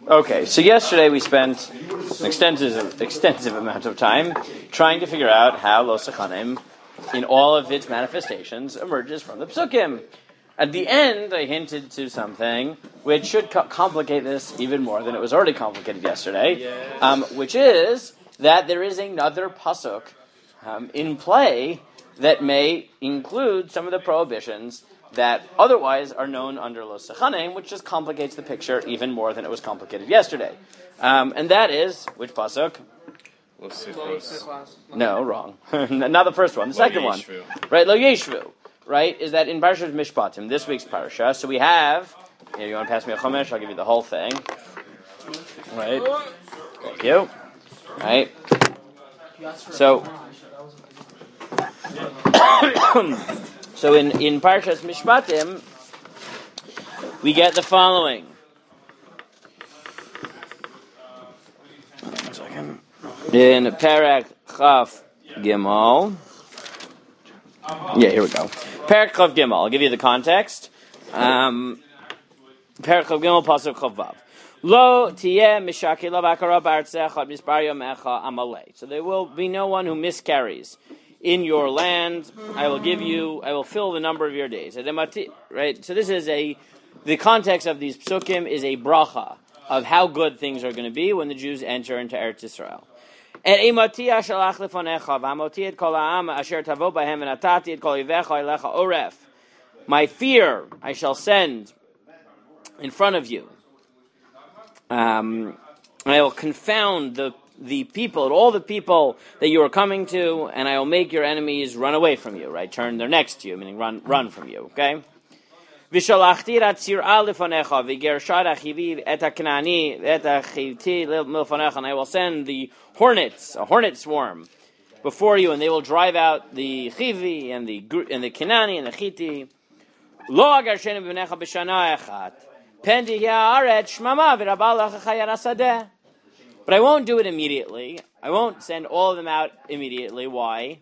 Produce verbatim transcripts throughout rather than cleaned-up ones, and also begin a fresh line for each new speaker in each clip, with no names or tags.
Okay, so yesterday we spent an extensive, extensive amount of time trying to figure out how Lo Sechanim, in all of its manifestations, emerges from the Psukim. At the end, I hinted to something which should co- complicate this even more than it was already complicated yesterday, yes. um, which is that there is another pasuk um, in play that may include some of the prohibitions that otherwise are known under Lo Sechanim, which just complicates the picture even more than it was complicated yesterday. Um, and that is, which pasuk?
Lo Sichros.
No, wrong. Not the first one, the second one. Right, Lo Yeshvu. Right, is that in Parashat Mishpatim, this week's parasha, so we have, here, you want to pass me a Chumash? I'll give you the whole thing. Right. Thank you. Right. So, so in, in Parashat Mishpatim, we get the following. One second. In Parak Chaf Gimel. Yeah, here we go. Parak Chav Gimel. I'll give you the context. Um, Parak Chav Gimel, Pasuk Chav Vav. Lo tiyeh mishaki lo bakara b'artzecha ad mispar yomecha amalei. So there will be no one who miscarries in your land. I will give you. I will fill the number of your days. Right. So this is a. The context of these psukim is a bracha of how good things are going to be when the Jews enter into Eretz Yisrael. And imati ashalach lefonecha v'amoti et kol ha'am asher tavo b'hem v'natati et kol yivecha elecha oref. My fear I shall send in front of you. Um, I will confound the the people, all the people that you are coming to, and I will make your enemies run away from you. Right, turn their necks to you, meaning run run from you. Okay. V'shalachti ratzir'a lefonecha v'gershad achivi et ha'knani et ha'chiti lefonecha. And I will send the hornets, a hornet swarm, before you, and they will drive out the Chivi and the and the Kenani and the Chiti. Lo agarshenu b'necha b'shana echat, pen tihya haaretz shmama v'rabah lecha chayar hasadeh. But I won't do it immediately. I won't send all of them out immediately. Why?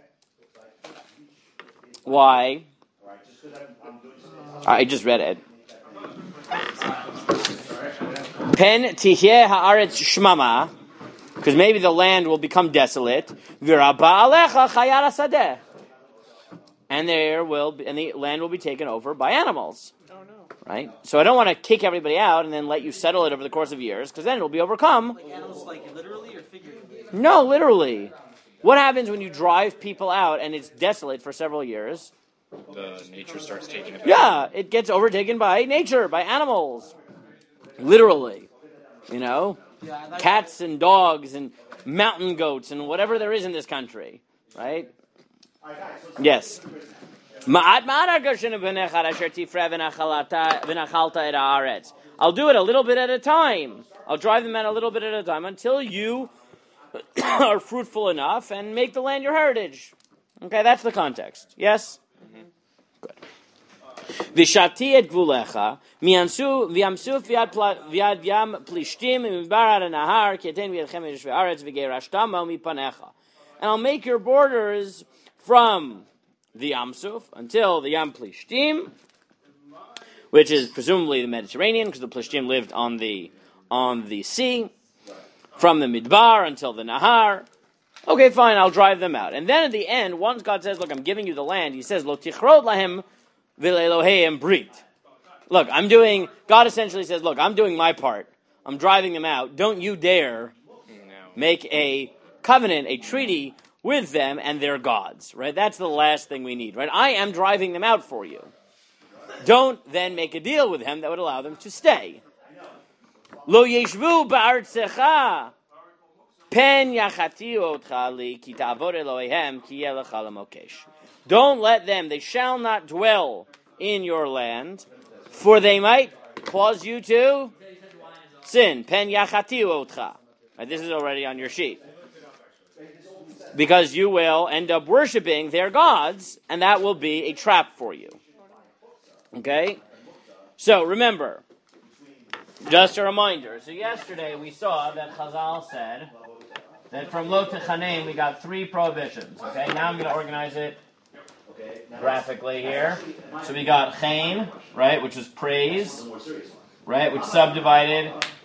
Why? I just read it. Pen tihya haaretz shmama. Because maybe the land will become desolate, and there will be, and the land will be taken over by animals. Oh, no. Right? So I don't want to kick everybody out and then let you settle it over the course of years, because then it will be overcome.
Like animals, like literally or figuratively?
No, literally. What happens when you drive people out and it's desolate for several years?
The nature starts taking it back.
Yeah, it gets overtaken by nature, by animals. Literally. You know? Yeah, like cats and dogs and mountain goats and whatever there is in this country, right? Yes. I'll do it a little bit at a time. I'll drive them out a little bit at a time until you are fruitful enough and make the land your heritage. Okay, that's the context. Yes? Mm-hmm. Good. V'shati et gvulecha mi'ansu v'yamsuf v'yad yam plishtim v'bar nahar keten v'yadchem v'yishvei aretz v'geirashtamo mipanecha. And I'll make your borders from the Yamsuf until the Yam Plishtim, which is presumably the Mediterranean, because the Plishtim lived on the on the sea, from the Midbar until the Nahar. Okay, fine, I'll drive them out. And then at the end, once God says, look, I'm giving you the land, he says, Lo tichrod lahem v'le'eloheim brit. Look, I'm doing, God essentially says, look, I'm doing my part. I'm driving them out. Don't you dare make a covenant, a treaty with them and their gods, right? That's the last thing we need, right? I am driving them out for you. Don't then make a deal with them that would allow them to stay. Lo yeshvu ba'artzecha pen yachati otcha li ki ta'avod Eloheim ki yelecha lamokesh. Don't let them, they shall not dwell in your land, for they might cause you to sin. Pen yachati otcha. Right, this is already on your sheet. Because you will end up worshiping their gods, and that will be a trap for you. Okay? So, remember, just a reminder. So yesterday we saw that Chazal said that from Lo Techanem we got three prohibitions. Okay? Now I'm going to organize it graphically here. So we got Chain, right, which was praise, right, which subdivided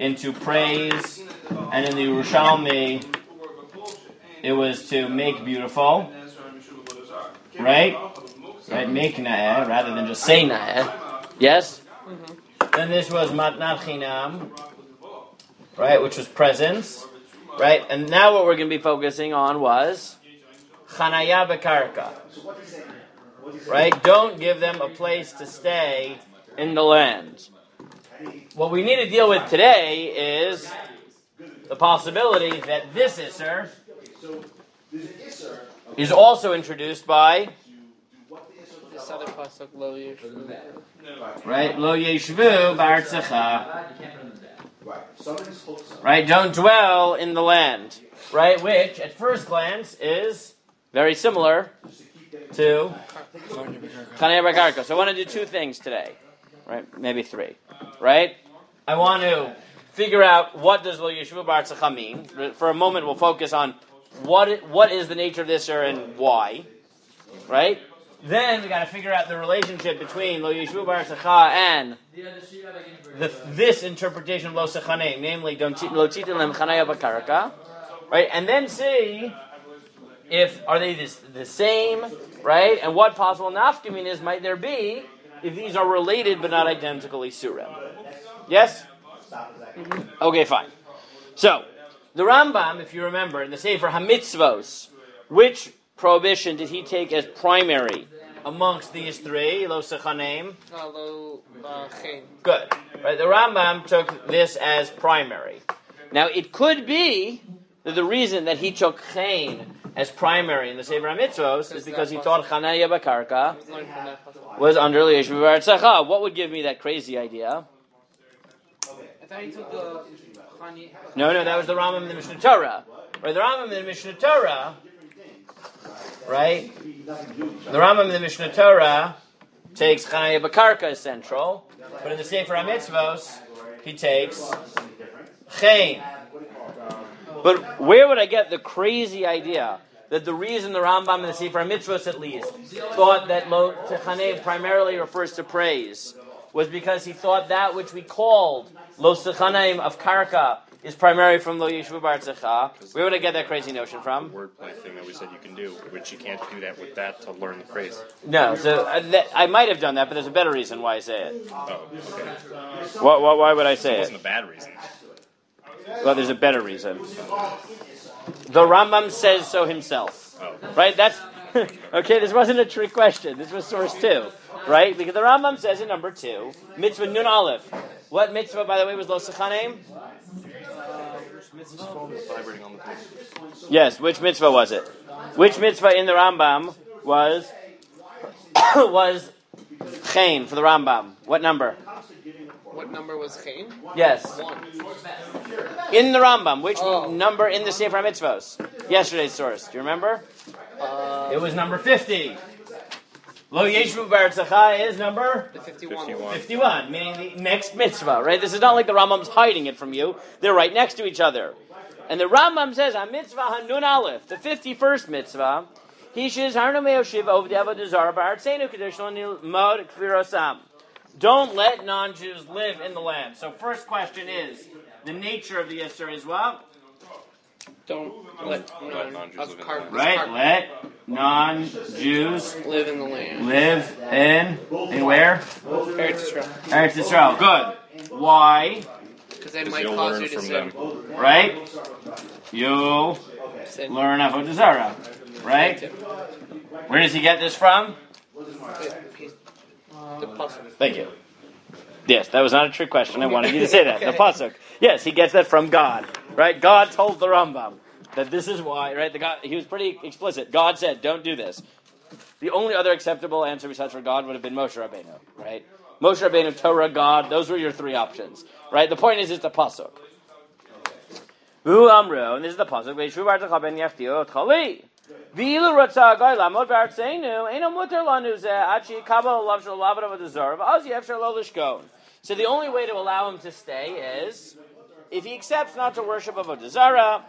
into praise, and in the Yerushalmi, it was to make beautiful, right? Right, make na'eh, rather than just say na'eh. Yes? Mm-hmm. Then this was matnat chinam, right, which was presence, right? And now what we're going to be focusing on was chanaya b'karka, right? Don't give them a place to stay in the land. What we need to deal with today is the possibility that this Isser is also introduced by
this other pasuk, Lo Yeshvu.
right, Lo Yeshvu b'artzecha. Right, don't dwell in the land. Right, which at first glance is very similar to Chanei B'Karka. So I want to do two things today. Right, maybe three. Right? I want to figure out what does Lo Yeshvu b'artzecha mean. For a moment we'll focus on what what is the nature of this or and why. Right? Then we got to figure out the relationship between Lo Yeshvu b'artzecha and the, this interpretation of Lo Sechanei, namely Lo Titin Lem Chanaya B'Karka, right? And then see if are they this, the same, right? And what possible nafkaminas might there be if these are related but not identical isurim? Yes? Mm-hmm. Okay, fine. So the Rambam, if you remember, in the Sefer HaMitzvos, which prohibition did he take as primary amongst these three? Lo Sechanim.
Uh, lo uh, Chen.
Good. Right. The Rambam took this as primary. Now it could be that the reason that he took Chen as primary in the Sefer HaMitzvos is because he thought Chanaya B'Karka was under Lo Yeshvu b'artzecha. What would give me that crazy idea?
I thought he took the Chani.
No, no, that was the Rambam in the Mishnah Torah. Right. The Rambam in the Mishnah Torah. Right? The Rambam in the Mishnah Torah takes Chanaya B'Karka as central, but in the Sefer HaMitzvos, he takes Chen. But where would I get the crazy idea that the reason the Rambam in the Sefer HaMitzvos, at least, thought that Lo Sechanei primarily refers to praise was because he thought that which we called Lo Sechanei of Karka is primarily from Lo Yeshvu b'artzecha. Where would I get that crazy notion from?
Wordplay thing that we said you can do, which you can't do that with that to learn the praise.
No, so uh, that, I might have done that, but there's a better reason why I say it.
Oh, okay.
Why, why, why would I say
It
it?
wasn't a bad reason.
Well, there's a better reason. The Rambam says so himself.
Oh.
Right? That's okay. This wasn't a trick question. This was source two, right? Because the Rambam says in number two, mitzvah nun aleph. What mitzvah, by the way, was Lo Sechanim?
Vibrating on the thing.
Yes. Which mitzvah was it? Which mitzvah in the Rambam was was Chen for the Rambam? What number?
What number was Chen?
Yes.
One.
In the Rambam, which
Oh.
number in the Sefer HaMitzvos? Yesterday's source. Do you remember?
Uh,
It was number fifty. Lo Yeshvu b'artzecha is number
the fifty-one.
fifty-one.
fifty-one, meaning the next mitzvah, right? This is not like the Rambam's hiding it from you. They're right next to each other. And the Rambam says, ha-mitzvah ha-nun aleph, the fifty-first mitzvah, he shiz harnu me'oshiv ovdei avodah zarah ba'artzeinu kadosh lo nilmod kvirosam. Don't let non-Jews live in the land. So first question is, the nature of the Yisur is what?
Don't let
Let
non
non-Jews
of
live in the
Kar-
land.
Right,
Kar-
let non-Jews
live in the land.
live in, in where?
Eretz Yisrael.
Eretz Yisrael. Good. Why?
Because they
Because
might
you'll
cause
learn
you to
from
sin.
them.
Right? You
sin.
learn Avodah Zarah. Right? Where does he get this from?
The pasuk.
Thank you. Yes, that was not a trick question. I wanted you to say that. The pasuk. Yes, he gets that from God. Right? God told the Rambam that this is why. Right? The God. He was pretty explicit. God said, "Don't do this." The only other acceptable answer besides for God would have been Moshe Rabbeinu. Right? Moshe Rabbeinu, Torah, God. Those were your three options. Right? The point is, it's the pasuk. V'hu amru, and this is the pasuk. Ve'yishu b'artzecha ben yachtiu otchali. V'ilu ratzah goy lamod b'artzeinu, eino muter lanu zeh ad she'yikabel alav shel avad avodah zarah, v'az yefshar lo lishkon. So the only way to allow him to stay is if he accepts not to worship avodah zarah,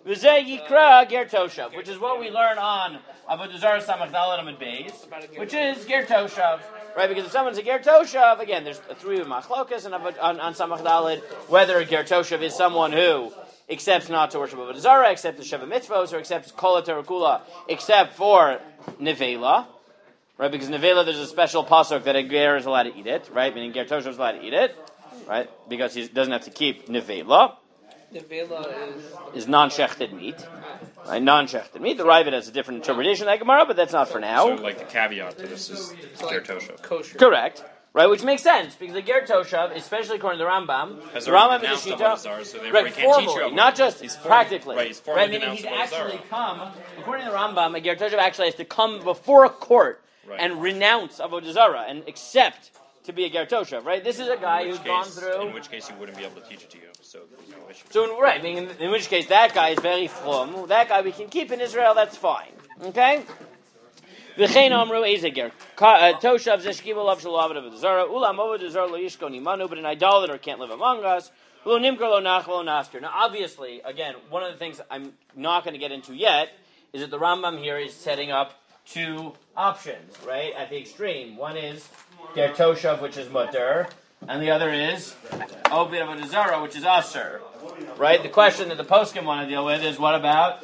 V'zeh yikra ger toshav, which is what we learn on Avodah Zarah Samach Daled Amud Beis, which is ger toshav, right? Because if someone's a ger toshav, again, there's three machlokas on, on, on Samach Daled, whether a ger toshav is someone who accepts not to worship Avodah Zarah, accepts the Sheva Mitzvos, or accepts Kol HaTorah Kula, except for Nevela, right? Because Nevela, there's a special pasuk that a ger is allowed to eat it, right? Meaning ger toshav is allowed to eat it, right? Because he doesn't have to keep Nevela.
Nevela is
is non-shechted meat, right? Non-shechted meat. The Ravid has a different interpretation of that Gemara, but that's not for now.
So, like the caveat to this is ger toshav.
kosher.
Correct, right? Which makes sense because the ger toshav, especially according to the Rambam,
Has
the
already
Rambam is a
denounced Avodah
shita,
Zarah, so therefore
right?
he can't teach you
Formally,
Avodah-
not just
he's formally-
practically,
right, he's formally
right? Meaning he's
denounced Avodah Zarah.
actually come, according to the Rambam, a ger toshav actually has to come before a court
Right.
and renounce Avodah Zarah and accept to be a ger toshav, right? This is a guy who's
Case-
gone through.
In which case he wouldn't be able to teach it to you, so there's no issue.
So, in, right, I mean, in, in which case that guy is very from. That guy we can keep in Israel, that's fine. Okay? V'chein amru ezeger. Toshav zeshkiva lav shalav of zara. Ulam avodah zara lo yishko nimanu, but an idolater can't live among us. Lo nimkar lo nach lo naskir. Now, obviously, again, one of the things I'm not going to get into yet is that the Rambam here is setting up two options, right, at the extreme. One is ger toshav, which is mutter, and the other is Ovid Avodah Zarah, which is Aser. Right? The question that the poskim want to deal with is what about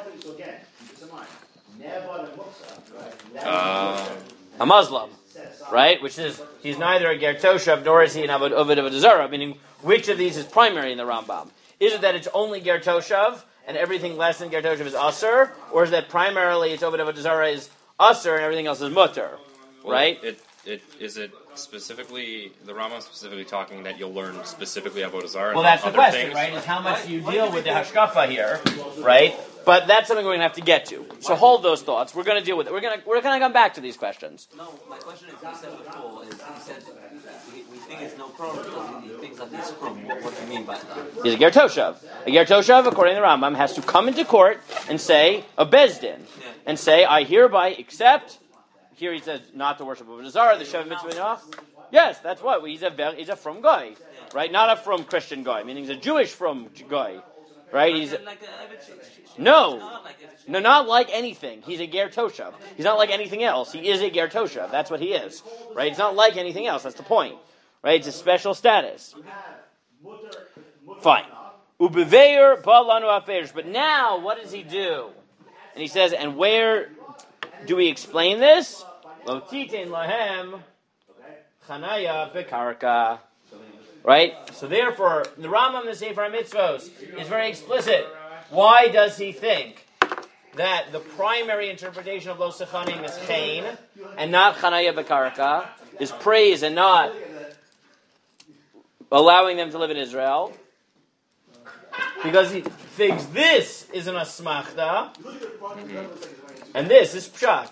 Uh,
a Muslim? Right? Which is, he's neither a ger toshav nor is he an Ovid Avodah Zarah, meaning which of these is primary in the Rambam? Is it that it's only ger toshav and everything less than ger toshav is Aser? Or is that primarily it's Ovid Avodah Zarah is Aser and everything else is mutter? Right?
It, it, is it specifically, the Rambam specifically talking that you'll learn specifically Avodah Zarah?
Well, that's the
other
question,
things?
right? Is how much you deal with the hashkafa here, right? But that's something we're going to have to get to. So hold those thoughts. We're going to deal with it. We're going to we're going to come back to these questions.
No, my question is, you said before, is he said we, we think it's no problem because he, he thinks that he's from. What, what do you mean by that?
He's a ger toshav. A ger toshav, according to the Rambam, has to come into court and say a bezdin, and say, I hereby accept. Here he says not to worship Avodah Zarah, the Sheva Mitzvah. Yes, that's what he's a ver- he's a from guy, right? Not a from Christian guy, meaning he's a Jewish from guy, right? He's
Like a,
no,
like a,
no, not like anything. He's a ger toshav. He's not like anything else. He is a ger toshav. That's what he is, right? He's not like anything else. That's the point, right? It's a special status. Fine. Ubeveir balanu aferish. But now, what does he do? And he says, and where do we explain this? Lo titin lahem chanaya bekarka. Right? So therefore, the Rambam, the Sefer HaMitzvos, is very explicit. Why does he think that the primary interpretation of Lo Sechanim is Chain and not Chanaya Bekarka, is praise and not allowing them to live in Israel? Because he thinks this is an Asmachta and this is Pshat.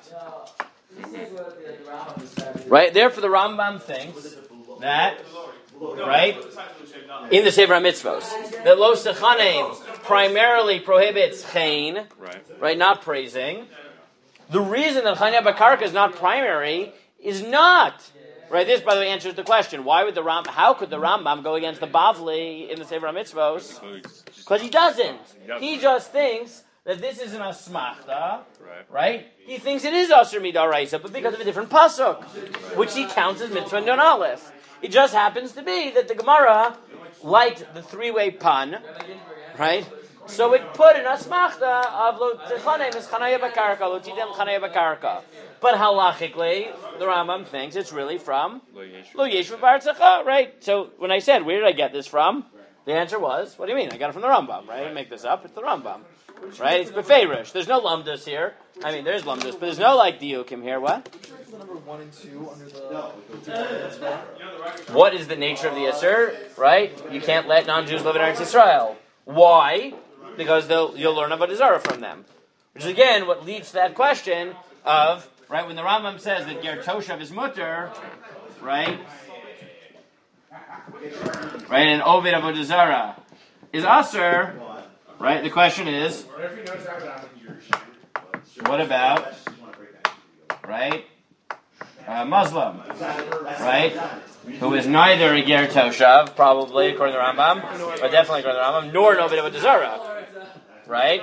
Right? Therefore, the Rambam thinks that, right, in the Sefer HaMitzvos, that Lo Sechanim primarily prohibits Chain,
Right.
right, not praising. The reason that Chanya Bakarka is not primary is not, right, this, by the way, answers the question, why would the Ram, how could the Rambam go against the Bavli in the Sefer HaMitzvos? Because he doesn't. He just thinks that this is an Asmachta,
Right.
right? He thinks it is Asher Midaraisa, but because of a different pasuk, which he counts as Mitzvah and Don Aleph. It just happens to be that the Gemara liked the three-way pun, right? So it put an asmachta of lo tchanem is chanaya bakarka, lo tidem chanaya bakarka. But halachically, the Rambam thinks it's really from lo yeshva b'artzacha, right? So when I said, where did I get this from? The answer was, what do you mean? I got it from the Rambam, right? I didn't make this up. It's the Rambam, right? It's beferish. There's no lumdus here. I mean, there's lumdus, but there's no like diukim here. What?
Number one and two under the.
What is the nature of the Yisur, right? You can't let non-Jews live in Eretz Yisrael. Why? Because they'll, you'll learn about Zara from them. Which is, again, what leads to that question of, right, when the Rambam says that Ger Toshav is mutter, right? Right, and Ovid Avodah Zarah is Aser, right? The question is, what about, right, a Muslim, right, who is neither a Ger Toshav, probably according to the Rambam, but definitely according to the Rambam, nor an Ovid Avodah Zarah, right?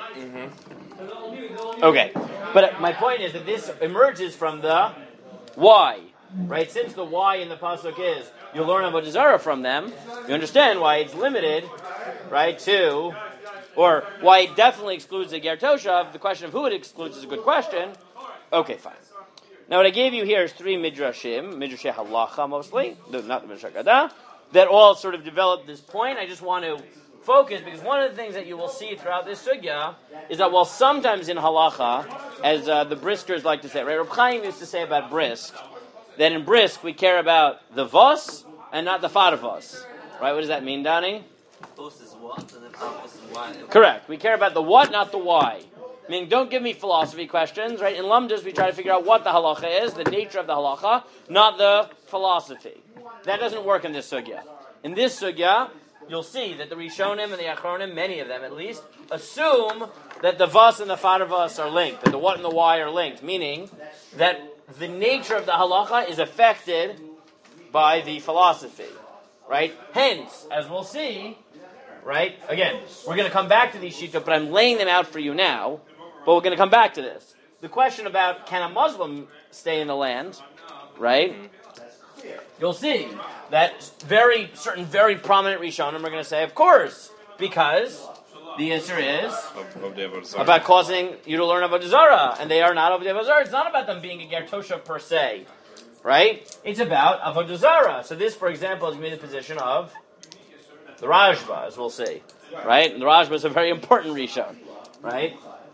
Mm-hmm. Okay, but my point is that this emerges from the why, right? Since the why in the pasuk is you'll learn about Zara from them, you understand why it's limited, right? To, or why it definitely excludes the Ger Toshav. The question of who it excludes is a good question. Okay, fine. Now what I gave you here is three midrashim, midrashay halacha mostly, not the midrash Haggadah, that all sort of develop this point. I just want to focus, because one of the things that you will see throughout this sugya is that while sometimes in halacha, as uh, the briskers like to say, right, Reb Chaim used to say about brisk, that in brisk we care about the vos and not the farvos. Right, what does that mean, Donnie?
Vos is what, and then farvos is why.
Correct. We care about the what, not the why. Meaning, don't give me philosophy questions, right? In Lumdas, we try to figure out what the halacha is, the nature of the halacha, not the philosophy. That doesn't work in this sugya. In this sugya, you'll see that the Rishonim and the Achronim, many of them at least, assume that the vas and the farvas are linked, that the what and the why are linked, meaning that the nature of the halacha is affected by the philosophy, right? Hence, as we'll see, right, again, we're going to come back to these shittot, but I'm laying them out for you now. But we're going to come back to this. The question about can a Muslim stay in the land, right? You'll see that very certain, very prominent Rishonim are going to say, of course, because the answer is about causing you to learn about Zara, and they are not Avodah Zara. It's not about them being a Ger Toshav per se, right? It's about Avodah Zara. So this, for example, is going to be the position of the Rajba, as we'll see, right? And the Rajba is a very important Rishon, right?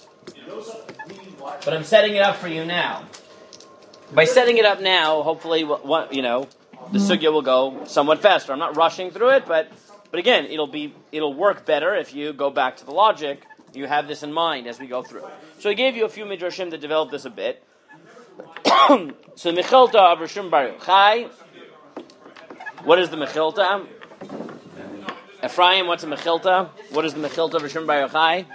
But I'm setting it up for you now. By setting it up now, hopefully, what, you know, the sugya will go somewhat faster. I'm not rushing through it, but but again, it'll be it'll work better if you go back to the logic. You have this in mind as we go through. So I gave you a few midrashim that developed this a bit. So the Mechilta of Rishon Bar Yochai. What is the Mechilta? Ephraim, what's a Mechilta? What is the Mechilta of Rishon Bar Yochai?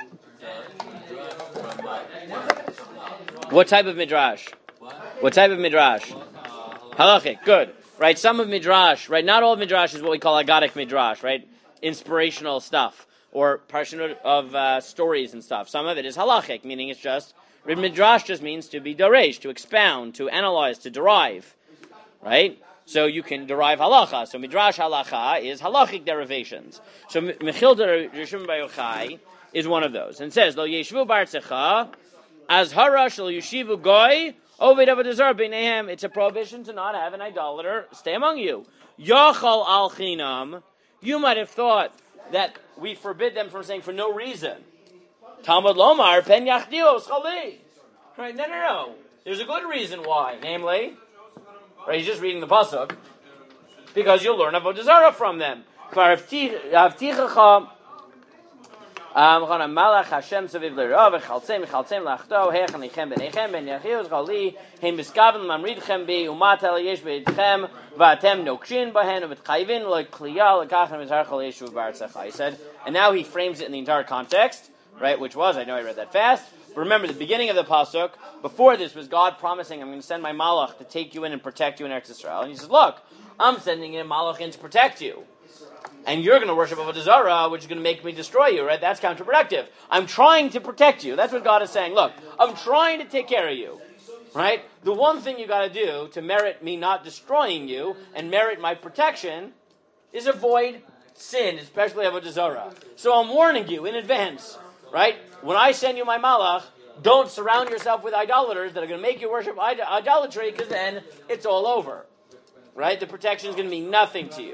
What type of midrash? What type of midrash? Halachic, good. Right, some of midrash, right, not all of midrash is what we call agadic midrash, right? Inspirational stuff, or parshanut of uh, stories and stuff. Some of it is halachic, meaning it's just, midrash just means to be daresh, to expound, to analyze, to derive, right? So you can derive halacha. So midrash halacha is halachic derivations. So Mechilta Rishon Bar Yochai is one of those. And it says, Lo yeshvu b'artzecha, azhara shel yeshivu goy, oved avodah zarah b'neihem. It's a prohibition to not have an idolater stay among you. Yachal al chinam. You might have thought that we forbid them from saying for no reason. Talmud lomar pen yachdio schali. Right? No, no, no. There's a good reason why. Namely, right? He's just reading the pasuk because you'll learn avodah zarah from them. Kvar havtichacha. Um, Malach Hashem Saviv L'Rav Chaltzem Chaltzem Lachto Hechan Lichem Ben Echem Ben Yachios Gali Hem Biskaven Mamridchem Be Umat El Yesh Beitchem Vatem Nokshin Bahen Uvet Chayvin LeKliyal Lekachem Mizar Chol Yeshu B'Artzecha. He said, and now he frames it in the entire context, right? Which was, I know I read that fast. But remember, the beginning of the pasuk before this was God promising, "I'm going to send my Malach to take you in and protect you in Eretz Yisrael." And he says, "Look, I'm sending in Malach in to protect you." And you're going to worship Avodah Zarah, which is going to make me destroy you, right? That's counterproductive. I'm trying to protect you. That's what God is saying. Look, I'm trying to take care of you, right? The one thing you got to do to merit me not destroying you and merit my protection is avoid sin, especially Avodah Zarah. So I'm warning you in advance, right? When I send you my Malach, don't surround yourself with idolaters that are going to make you worship id- idolatry, because then it's all over, right? The protection is going to mean nothing to you.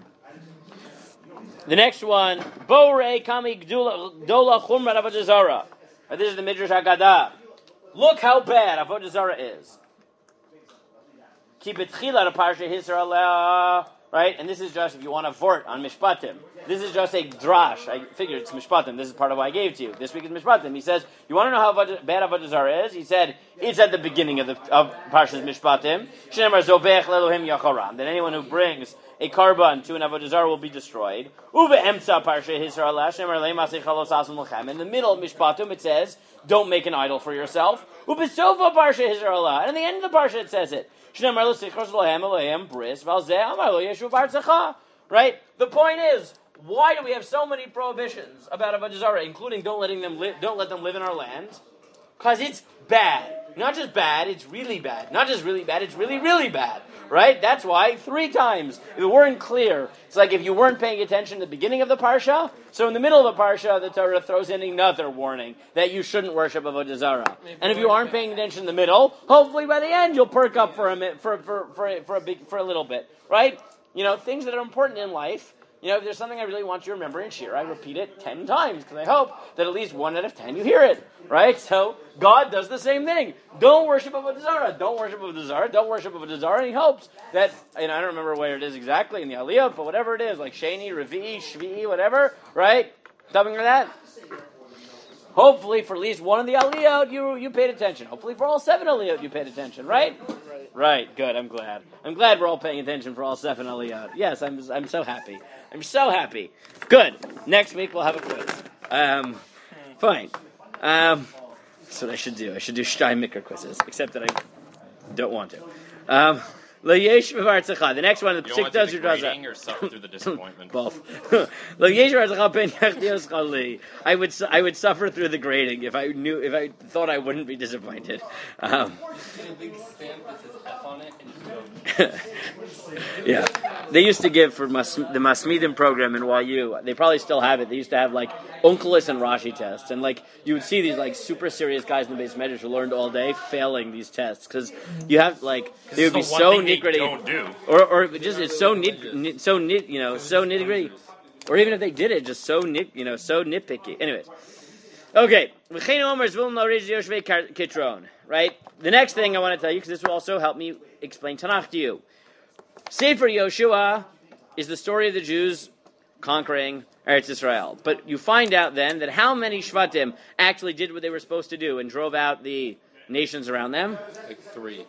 The next one, Borei Kami Gdola Chumrat Avodah Zarah. This is the Midrash Haggadah. Look how bad Avodah Zarah is. Ki betchila Parsha Yisrael, right? And this is just if you want to vort on Mishpatim. This is just a drash. I figured it's Mishpatim. This is part of what I gave to you. This week is Mishpatim. He says, you want to know how bad Avodah Zarah is? He said, it's at the beginning of the of Parsha's Mishpatim. Shenemar Zovech Lelohim Yachoram. That anyone who brings a carbon to an Avodah Zarah will be destroyed. Uve Emsa Parsha Yisrael Shenemar Leimasei Chalos Asam Lechem. In the middle of Mishpatim it says, don't make an idol for yourself. Uve Sofa Parsha Yisrael. And in the end of the Parsha it says it. Shenemar Lesichos Lohem Elohim Bris Valzeh Amar Lo Yeshu Bartzecha. Right? The point is, why do we have so many prohibitions about Avodah Zarah, including don't letting them li- don't let them live in our land? Because it's bad. Not just bad, it's really bad. Not just really bad, it's really, really bad. Right? That's why three times. If it weren't clear, it's like if you weren't paying attention at the beginning of the parsha, so in the middle of the parsha, the Torah throws in another warning that you shouldn't worship Avodah Zarah. And if you aren't paying attention in the middle, hopefully by the end you'll perk up for a mi- for for for a, for a big for a little bit. Right? You know, things that are important in life. You know, if there's something I really want you to remember in Shir, I repeat it ten times, because I hope that at least one out of ten you hear it, right? So, God does the same thing. Don't worship Avodah Zarah. Don't worship Avodah Zarah. Don't worship Avodah Zarah. And he hopes that, and I don't remember where it is exactly in the Aliyah, but whatever it is, like Sheni, Revi'i, Shvi'i, whatever, right? Something like that. Hopefully, for at least one of the Aliyot, you you paid attention. Hopefully, for all seven Aliyot, you paid attention, right? Right. Right. Good. I'm glad. I'm glad we're all paying attention for all seven Aliyot. Yes, I'm. I'm so happy. I'm so happy. Good. Next week we'll have a quiz. Um, fine. Um, that's what I should do. I should do Shtei Mikra quizzes, except that I don't want to. Um, the next one, the
You don't want to do the grading or suffer through the disappointment?
Both. I would su- I would suffer through the grading if I knew if I thought I wouldn't be disappointed. Um,
a big stamp that says F on it, and you
yeah, they used to give for mas- the Masmidim program in Y U. They probably still have it. They used to have like Onkelos and Rashi tests, and like you would see these like super serious guys in the base medrash who learned all day failing these tests because you have like they would be
It's the one
so
thing they
nitty gritty,
don't do.
or or just it's so nit, nit so nit you know so nitty gritty, or even if they did it, just so nit you know so nitpicky. Anyways, okay. Right. The next thing I want to tell you, because this will also help me explain Tanakh to you. Sefer Yoshua is the story of the Jews conquering Eretz Israel. But you find out then that how many Shvatim actually did what they were supposed to do and drove out the nations around them?
Like three.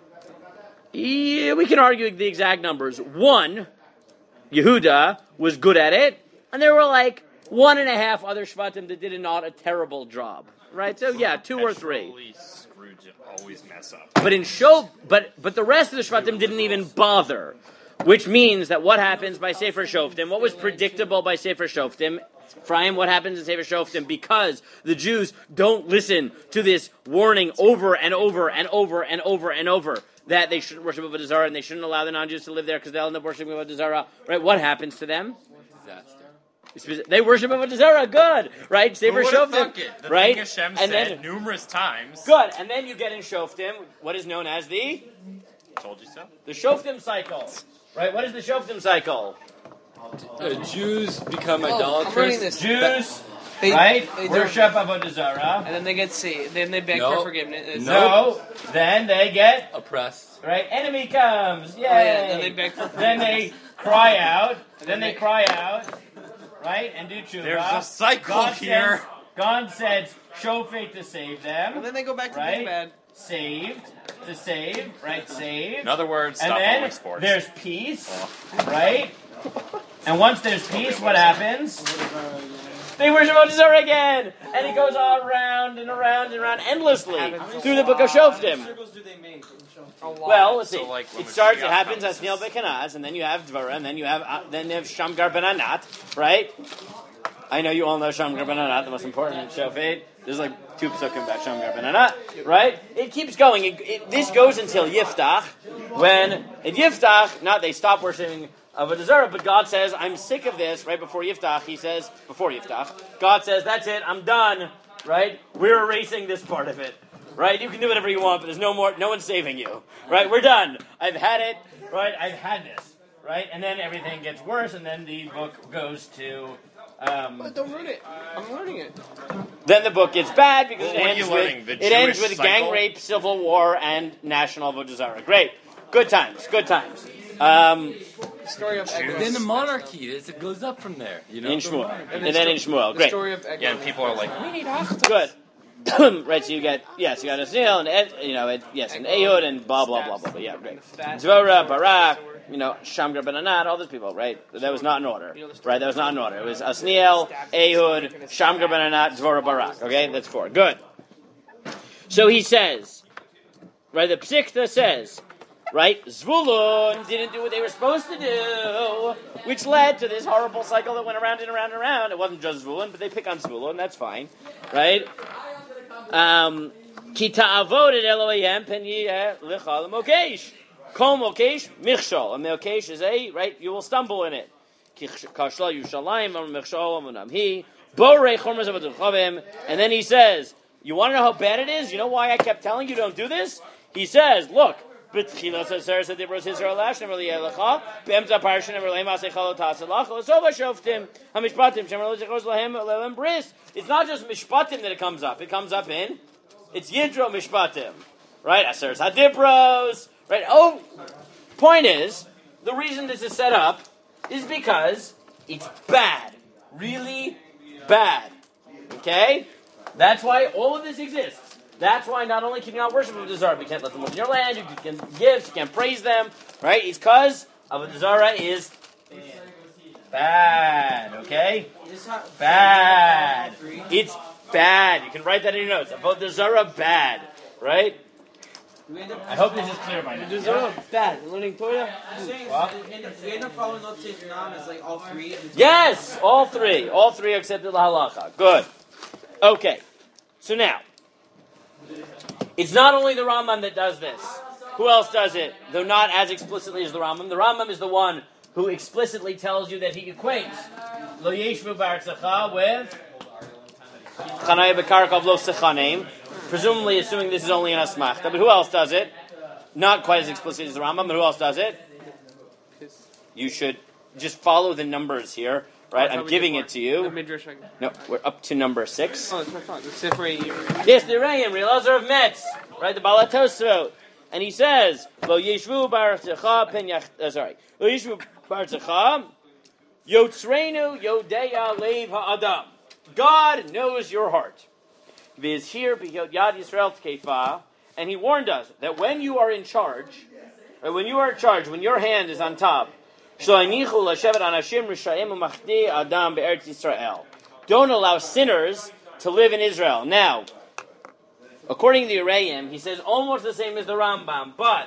Yeah, we can argue the exact numbers. One, Yehuda, was good at it, and there were like one and a half other Shvatim that did not a terrible job. Right? So yeah, two or three.
Perpetually Scrooge always mess up.
But in Shov, but but the rest of the Shvatim didn't even bother, which means that what happens by Sefer Shoftim, what was predictable by Sefer Shoftim, Ephraim, what happens in Sefer Shoftim, because the Jews don't listen to this warning over and over and over and over and over that they shouldn't worship Avodah Zarah and they shouldn't allow the non-Jews to live there because they'll end up worshiping Avodah Zarah. Right? What happens to them?
disaster.
They worship Avodah Zarah, good, right? Sefer
Who would've
Shoftim,
thunk it? The
right?
thing Hashem
and
said
then
numerous times.
good, and then you get in Shoftim what is known as the
Told you so.
the Shoftim cycle, right? What is the Shoftim cycle?
Uh, Jews become
Oh, I'm
idolatrous.
learning this.
Jews,
They,
right?
They do-
Worship Avodah Zarah.
and then they get saved. Then they beg
No.
for forgiveness.
No, then they get
Oppressed.
right. Enemy comes, yay!
Oh, yeah, then they beg for
Then they cry out. Then they cry out, right? And do tshuva.
There's a cycle
God
here.
Sends, God sends shofet to save them.
And then they go back to
Right?
being bad.
Saved to save, right? Saved.
In other words,
And
stop
then
following sports.
there's peace, right? And once there's peace, what happens? They worship Avodah Zarah again, and it goes all around and around and around endlessly through the book of Shoftim.
A lot.
Well, let's see.
So, like, when
It starts. It
Mashiach
happens
comes.
as Asniel Bekanaz, and then you have Dvara, and then you have uh, then you have Shamgar Ben Anat, right? I know you all know Shamgar Ben Anat, the most important Shofet. There's like two psukim about Shamgar Ben Anat, right? It keeps going. It, it, this goes until Yiftach, when at Yiftach, not they stop worshiping Avodah Zarah, but God says, "I'm sick of this." Right before Yiftach, He says, before Yiftach, God says, "That's it. I'm done." Right? We're erasing this part of it. Right? You can do whatever you want, but there's no more. No one's saving you. Right? We're done. I've had it. Right? I've had this. Right? And then everything gets worse, and then the book goes to. Um,
But don't ruin it. I'm learning it.
then the book gets bad because
Well,
it
what are
ends
you
with
learning? The
it ends
Jewish
with gang
cycle?
rape, civil war, and national Avodah Zarah. Great, good times, good times. Um,
The story of Eglos.
Then the monarchy, it's- it goes up from there. You know.
in Shmuel,
And
and then in Shmuel.
The
Great,
story of Eglos.
Yeah, and people are like, we need Achtos.
good. Right, so you get yes, you got Asniel and Ed, you know, Ed, yes, and Ehud and blah blah blah blah. blah. Yeah, great. Dvorah, Barak, you know, Shamgar Ben Anat, all those people, right? That was not in order, right? That was not in order. It was Asniel, Ehud, Shamgar Ben Anat, Dvorah, Barak. Okay, that's four. Good. So he says, right? The Psikta says, right? Zvulun didn't do what they were supposed to do, which led to this horrible cycle that went around and around and around. It wasn't just Zvulun, but they pick on Zvulun. That's fine, right? Um, Kita avoted Elohim pen lichal mokesh. Kol mokesh michshol. A mokesh is a right. You will stumble in it. Kashla Yushalayim or michshol amunamhi. Borei chormas avadchavim. And then he says, "You want to know how bad it is? You know why I kept telling you don't do this?" He says, "Look." Betchilas Aser said they brought Israel Lash never Lielacha. Be'emza Parsha never Lema Sechalo Taselach. Osova Shoftim Hamishpatim Shemer Lozechos Lahem Lelem Bris. It's not just Mishpatim that it comes up. It comes up in it's Yidro Mishpatim, right? Aser Hadibros, right? Oh, point is the reason this is set up is because it's bad, really bad. Okay, that's why all of this exists. That's why not only can you not worship Avodah Zarah, but you can't let them live in your land, you can give, you can't praise them, right? It's because Avodah Zarah is bad, okay? Bad. It's bad. You can write that in your notes. Avodah Zarah, bad, right? I hope this is clear by now.
Avodah Zarah, bad. Learning Torah?
We end up following up to Nam as like all three.
Yes, all three. All three except the halacha. Good. Okay. So now, it's not only the Rambam that does this. Who else does it? Though not as explicitly as the Rambam. The Rambam is the one who explicitly tells you that he equates Lo Yeshvu B'Artzecha with Chanaya B'Karkav Lo Sechanim. Presumably assuming this is only an Asmachta. But who else does it? Not quite as explicit as the Rambam, but who else does it? You should just follow the numbers here. Right, I'm giving it to you. No, we're up to number six.
Oh, that's my phone. The Sefer Yerim.
Yes, the Re'im, Elazar of Metz, right, the Balatos wrote, and he says, "Lo yeshvu b'artzecha pen yach." Uh, sorry, Lo yeshvu b'artzecha, yotzreinu yodeya leiv ha'adam. God knows your heart. Viz here b'yod yad Yisrael tkefa, and he warned us that when you are in charge, right, when you are in charge, when your hand is on top. Don't allow sinners to live in Israel. Now, according to the Re'im, he says almost the same as the Rambam, but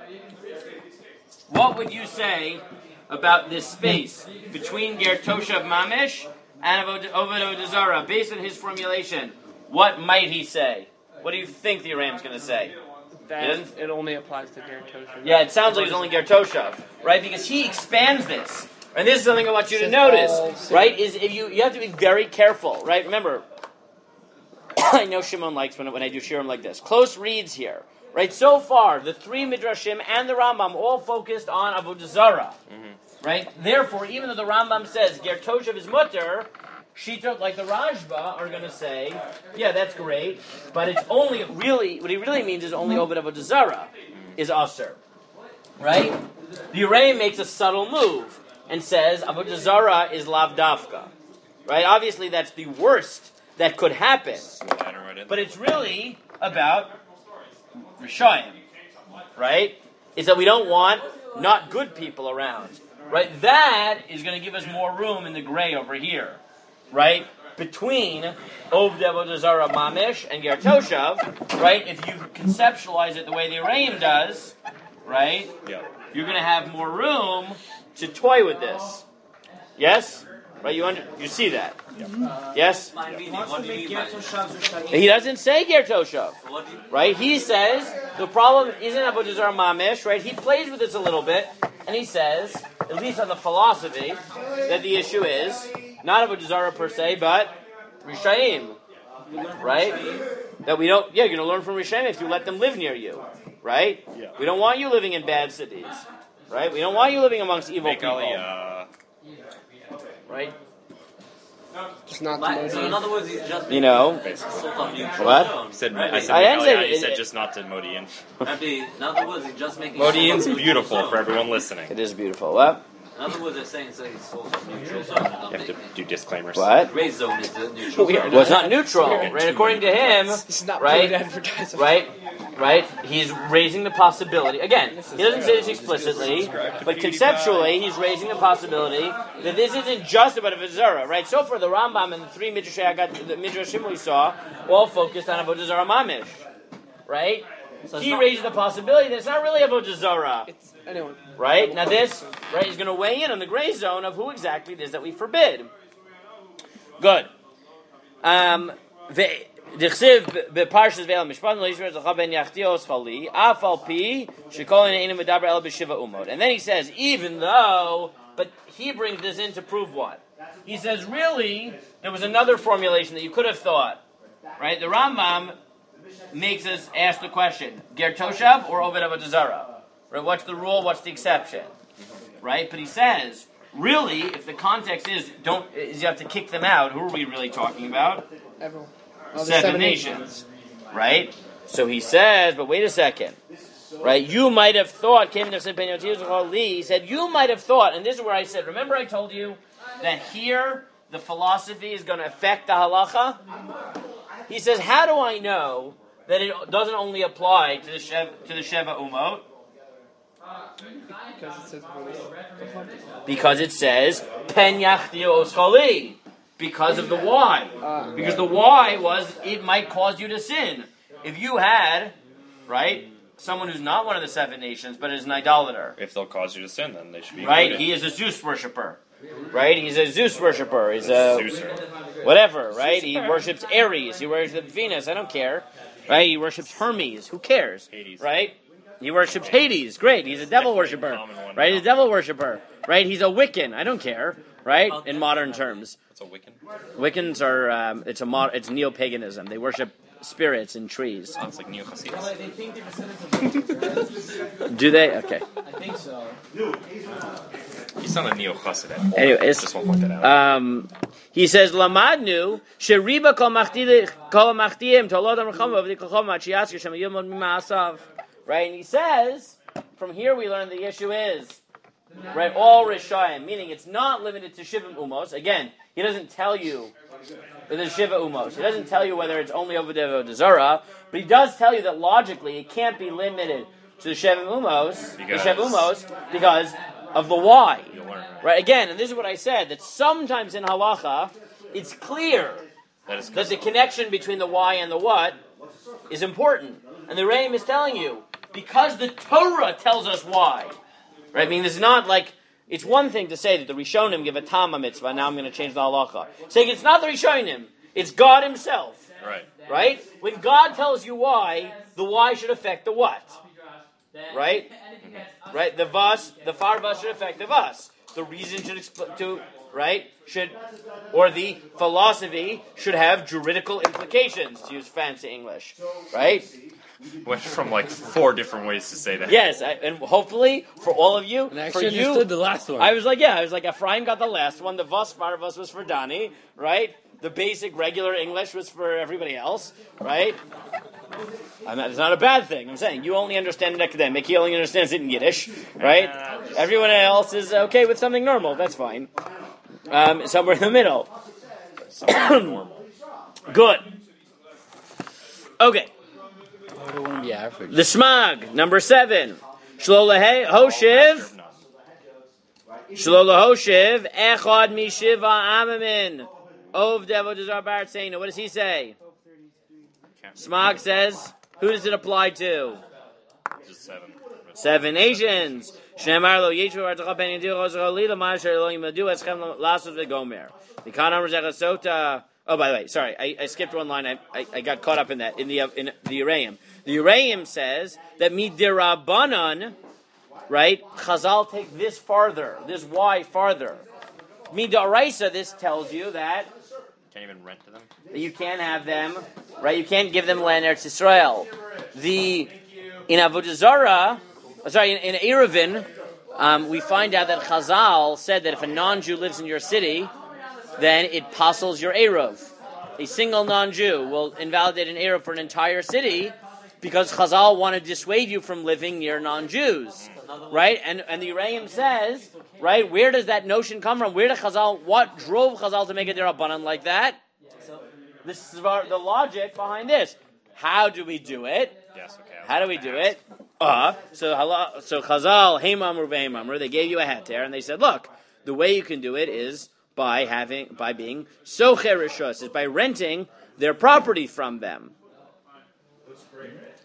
what would you say about this space between Ger Toshav Mamish and Avodah Zarah? Based on his formulation, what might he say? What do you think the Re'im is going to say?
That it only applies to Ger Toshav.
Yeah, it sounds like it's only Ger Toshav, right? Because he expands this. And this is something I want you to notice, right? Is if you you have to be very careful, right? Remember, I know Shimon likes when, when I do shiurim like this. Close reads here, right? So far, the three Midrashim and the Rambam all focused on Avodah Zarah, mm-hmm. right? Therefore, even though the Rambam says Ger Toshav is mutter, Shita, like the Rajba, are going to say, yeah, that's great, but it's only really, what he really means is only Obed Avodah Zarah is Aser, right? The Uray makes a subtle move and says Avodah Zarah is Lav Dafka, right? Obviously, that's the worst that could happen, but it's really about Rishayim, right? Is that we don't want not good people around, right? That is going to give us more room in the gray over here. Right? Between Oved Avodah Zarah Mamish and Ger Toshav, right? If you conceptualize it the way the Re'im does, right? Yeah. You're going to have more room to toy with this. Yes? Right? You under, you see that? Yeah. Yes? He doesn't say Ger Toshav. Right? He says the problem isn't Avodah Zarah Mamish, right? He plays with this a little bit, and he says, at least on the philosophy, that the issue is not Avodah Zarah per se, but Rishayim, right? That we don't, yeah, you're going to learn from Rishayim if you let them live near you, right? Yeah. We don't want you living in bad cities, right? We don't want you living amongst evil
Make
people,
uh...
right?
Just not
like, so in other words, he's just
you know what?
He said, I said,
I didn't say
he
it,
said
it,
just not to Modi'in.
In other words, he's just making.
Modi'in's beautiful for everyone listening.
It is beautiful. What?
In other words, they're saying so he's also neutral zone.
You have to do disclaimers.
What?
Gray zone is the neutral zone.
Well, it's not neutral, right? According to him, right? Right? Right? He's raising the possibility. Again, he doesn't say this explicitly, but conceptually, he's raising the possibility that this isn't just about Avodah Zarah, right? So for the Rambam and the three Midrashim, the Midrashim we saw, all focused on Avodah Zarah Mamish, right?
So it's
he
not-
raises the possibility that it's not really avodah zarah.
It's anyone.
Right? Now this, right, is going to weigh in on the gray zone of who exactly it is that we forbid. Good. Um, the Dichsiv beParshas Ve'el Mishpat Lo Yishmer Zacha Ben Yachtios Chali Afal Pi Shekolin Einim Medaber El B'Shiva Umot. And then he says, even though, but he brings this in to prove what? He says, really, there was another formulation that you could have thought. Right? The Rambam makes us ask the question: Ger Toshav or Oved Avodah Zarah? Right? What's the rule? What's the exception? Right? But he says, really, if the context is don't is you have to kick them out, who are we really talking about?
Everyone. Oh, the
seven,
seven
nations. Right? So he says, but wait a second. Right? You might have thought, came to he said, you might have thought, and this is where I said, remember I told you that here the philosophy is going to affect the halacha? He says, how do I know that it doesn't only apply to the Sheva, to the Sheva Umot?
Because it says
Because it says Pen Yachdio Oschali. Because of the why.
Uh,
Because the why was it might cause you to sin. If you had, right, someone who's not one of the seven nations but is an idolater,
If they'll cause you to sin, then they should be
right?
included.
He is a Zeus worshipper. Right? He's a Zeus worshipper. He's a
Zeuser.
whatever, right? He worships Ares. He worships Venus. I don't care. Right? He worships Hermes. Who cares?
Hades.
Right? He worships Hades. Great. He's a devil worshiper. Right? He's a devil worshiper. Right? He's a Wiccan. I don't care. Right? In modern terms.
It's a Wiccan.
Wiccans are, um, it's a mod, it's neo-paganism. They worship spirits and trees.
Sounds like Neo Hasidus.
Well, they think they're descendants of
Do they? Okay.
I think so.
He's not a Neo Hasid.
Anyways.
Just want to point that out.
Um, he says, Lamadnu, Sheriba kol machtiim tolodam rechama v'dikachom machias yishem yomod mimaasav. Right? And he says, from here we learn the issue is, right, all Rishayim, meaning it's not limited to Shivim Umos. Again, he doesn't tell you that there's Shiva Umos. He doesn't tell you whether it's only over the Zara, but he does tell you that logically it can't be limited to the Shivim Umos, the
Because-
Shiva Umos, because of the why.
You'll learn.
Right, again, and this is what I said, that sometimes in halacha, it's clear
That is
that the connection between the why and the what is important. And the Reim is telling you, because the Torah tells us why. Right, I mean, this is not like, it's one thing to say that the Rishonim give a Tama mitzvah, now I'm going to change the halacha. Saying it's not the Rishonim, it's God himself.
Right.
Right? When God tells you why, the why should affect the what. Right? Right? The vas, the far vas should affect the vas. The reason should expl- to, right? Should, or the philosophy should have juridical implications, to use fancy English. Right?
Went from like four different ways to say that.
Yes, I, and hopefully for all of you,
And I
for
actually
you,
understood the last one.
I was like, yeah, I was like, Ephraim got the last one. The vas, far vas was for Donnie, right? The basic regular English was for everybody else, right? I'm not, it's not a bad thing. I'm saying you only understand it academic. He only understands it in Yiddish, right? Everyone else is okay with something normal. That's fine. Um, somewhere in the middle. Good. Okay.
I don't want to be average.
The Smag, number seven. Shlolahe Hoshiv. Shlola Hoshiv. Echad Mishiva Amamin. Ov Devo Dezar Bar Tzena. What does he say? Smag says, who does it apply to?
Just seven.
Seven nations. Shnemar lo yitru artacha ben yidir chozro li l'man asher lo yimadu eschem lasos v'gomer. The Kanam Rezechasota. Oh, by the way, sorry, I, I skipped one line. I, I I got caught up in that in the uh, in the Uraim. The Uraim says that midirabanan, right? Chazal take this farther, this why farther. Midaraisa, this tells you that
Can't even rent to them.
that you can't have them, right? You can't give them land Eretz Yisrael. The in Avodah Zarah, sorry, in, in Eruvin, um, we find out that Chazal said that if a non-Jew lives in your city, then it puzzles your Eruv. A single non-Jew will invalidate an Eruv for an entire city because Chazal want to dissuade you from living near non-Jews, right? And and the Uraim says, right, where does that notion come from? Where did Chazal, what drove Chazal to make a derabanan like that? This is our, the logic behind this. How do we do it?
Yes, okay.
How do we do it? Uh, so hala- so Chazal, Heimamru Veimamru, they gave you a hat there, and they said, look, the way you can do it is by having, by being socher rishos, is by renting their property from them.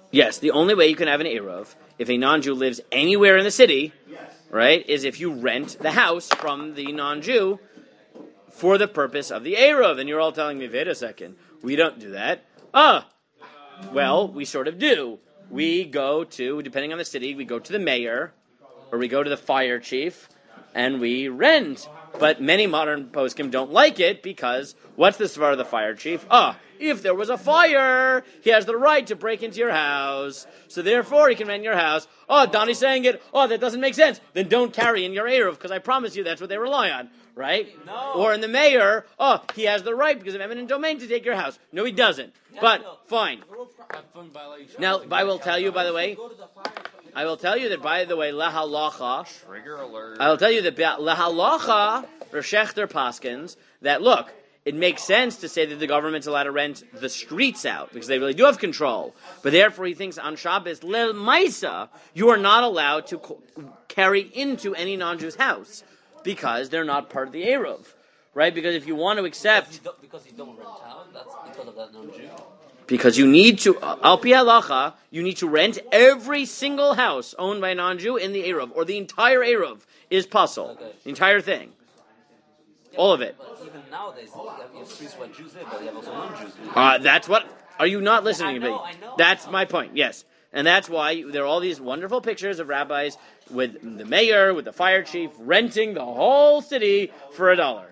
Yes, the only way you can have an Eruv, if a non-Jew lives anywhere in the city, right, is if you rent the house from the non-Jew for the purpose of the Eruv. And you're all telling me, wait a second, we don't do that. Ah, well, we sort of do. We go to, depending on the city, we go to the mayor, or we go to the fire chief, and we rent. But many modern poskim don't like it because what's the svar of the fire chief? Ah, if there was a fire, he has the right to break into your house. So therefore, he can rent your house. Oh, Donnie's saying it. Oh, that doesn't make sense. Then don't carry in your Eruv because I promise you that's what they rely on, right?
No.
Or in the mayor, oh, he has the right because of eminent domain to take your house. No, he doesn't. But fine. Now, I will tell you, by the way, I will tell you that, by the way, lahalacha.
Trigger alert.
I will tell you that lahalacha, Rosh Shechter Paskins, that look, it makes sense to say that the government's allowed to rent the streets out because they really do have control. But therefore, he thinks on Shabbos lel maisa, you are not allowed to co- carry into any non-Jew's house because they're not part of the Eruv, right? Because if you want to accept,
Because you don't, because you don't rent out, that's because of that non-Jew.
because you need to, al pi halacha, you need to rent every single house owned by a non-Jew in the Eruv, or the entire Eruv is puzzle,
Okay.
the entire thing, all of it.
But even nowadays, you have, you have streets where Jews live, but you have also non-Jews live.
Uh, that's what. Are you not listening
I
to me?
know, I know,
That's
I know.
my point. Yes, and that's why there are all these wonderful pictures of rabbis with the mayor, with the fire chief, renting the whole city for a dollar.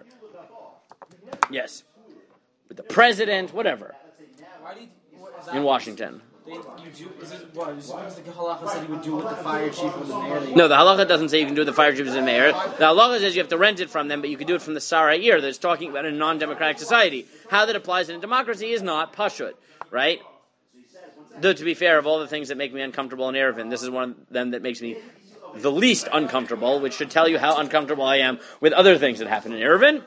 Yes, with the president, whatever,
Why do you, what, is that
in Washington.
They, you do, is it, what, is what the halacha said he would do with the fire chief or the mayor? They-
No, the halacha doesn't say you can do it with the fire chief as a mayor. The halacha says you have to rent it from them, but you can do it from the Sara'ir. That's talking about a non-democratic society. How that applies in a democracy is not pashut, right? Though, to be fair, of all the things that make me uncomfortable in Erevin, this is one of them that makes me the least uncomfortable, which should tell you how uncomfortable I am with other things that happen in Erevin.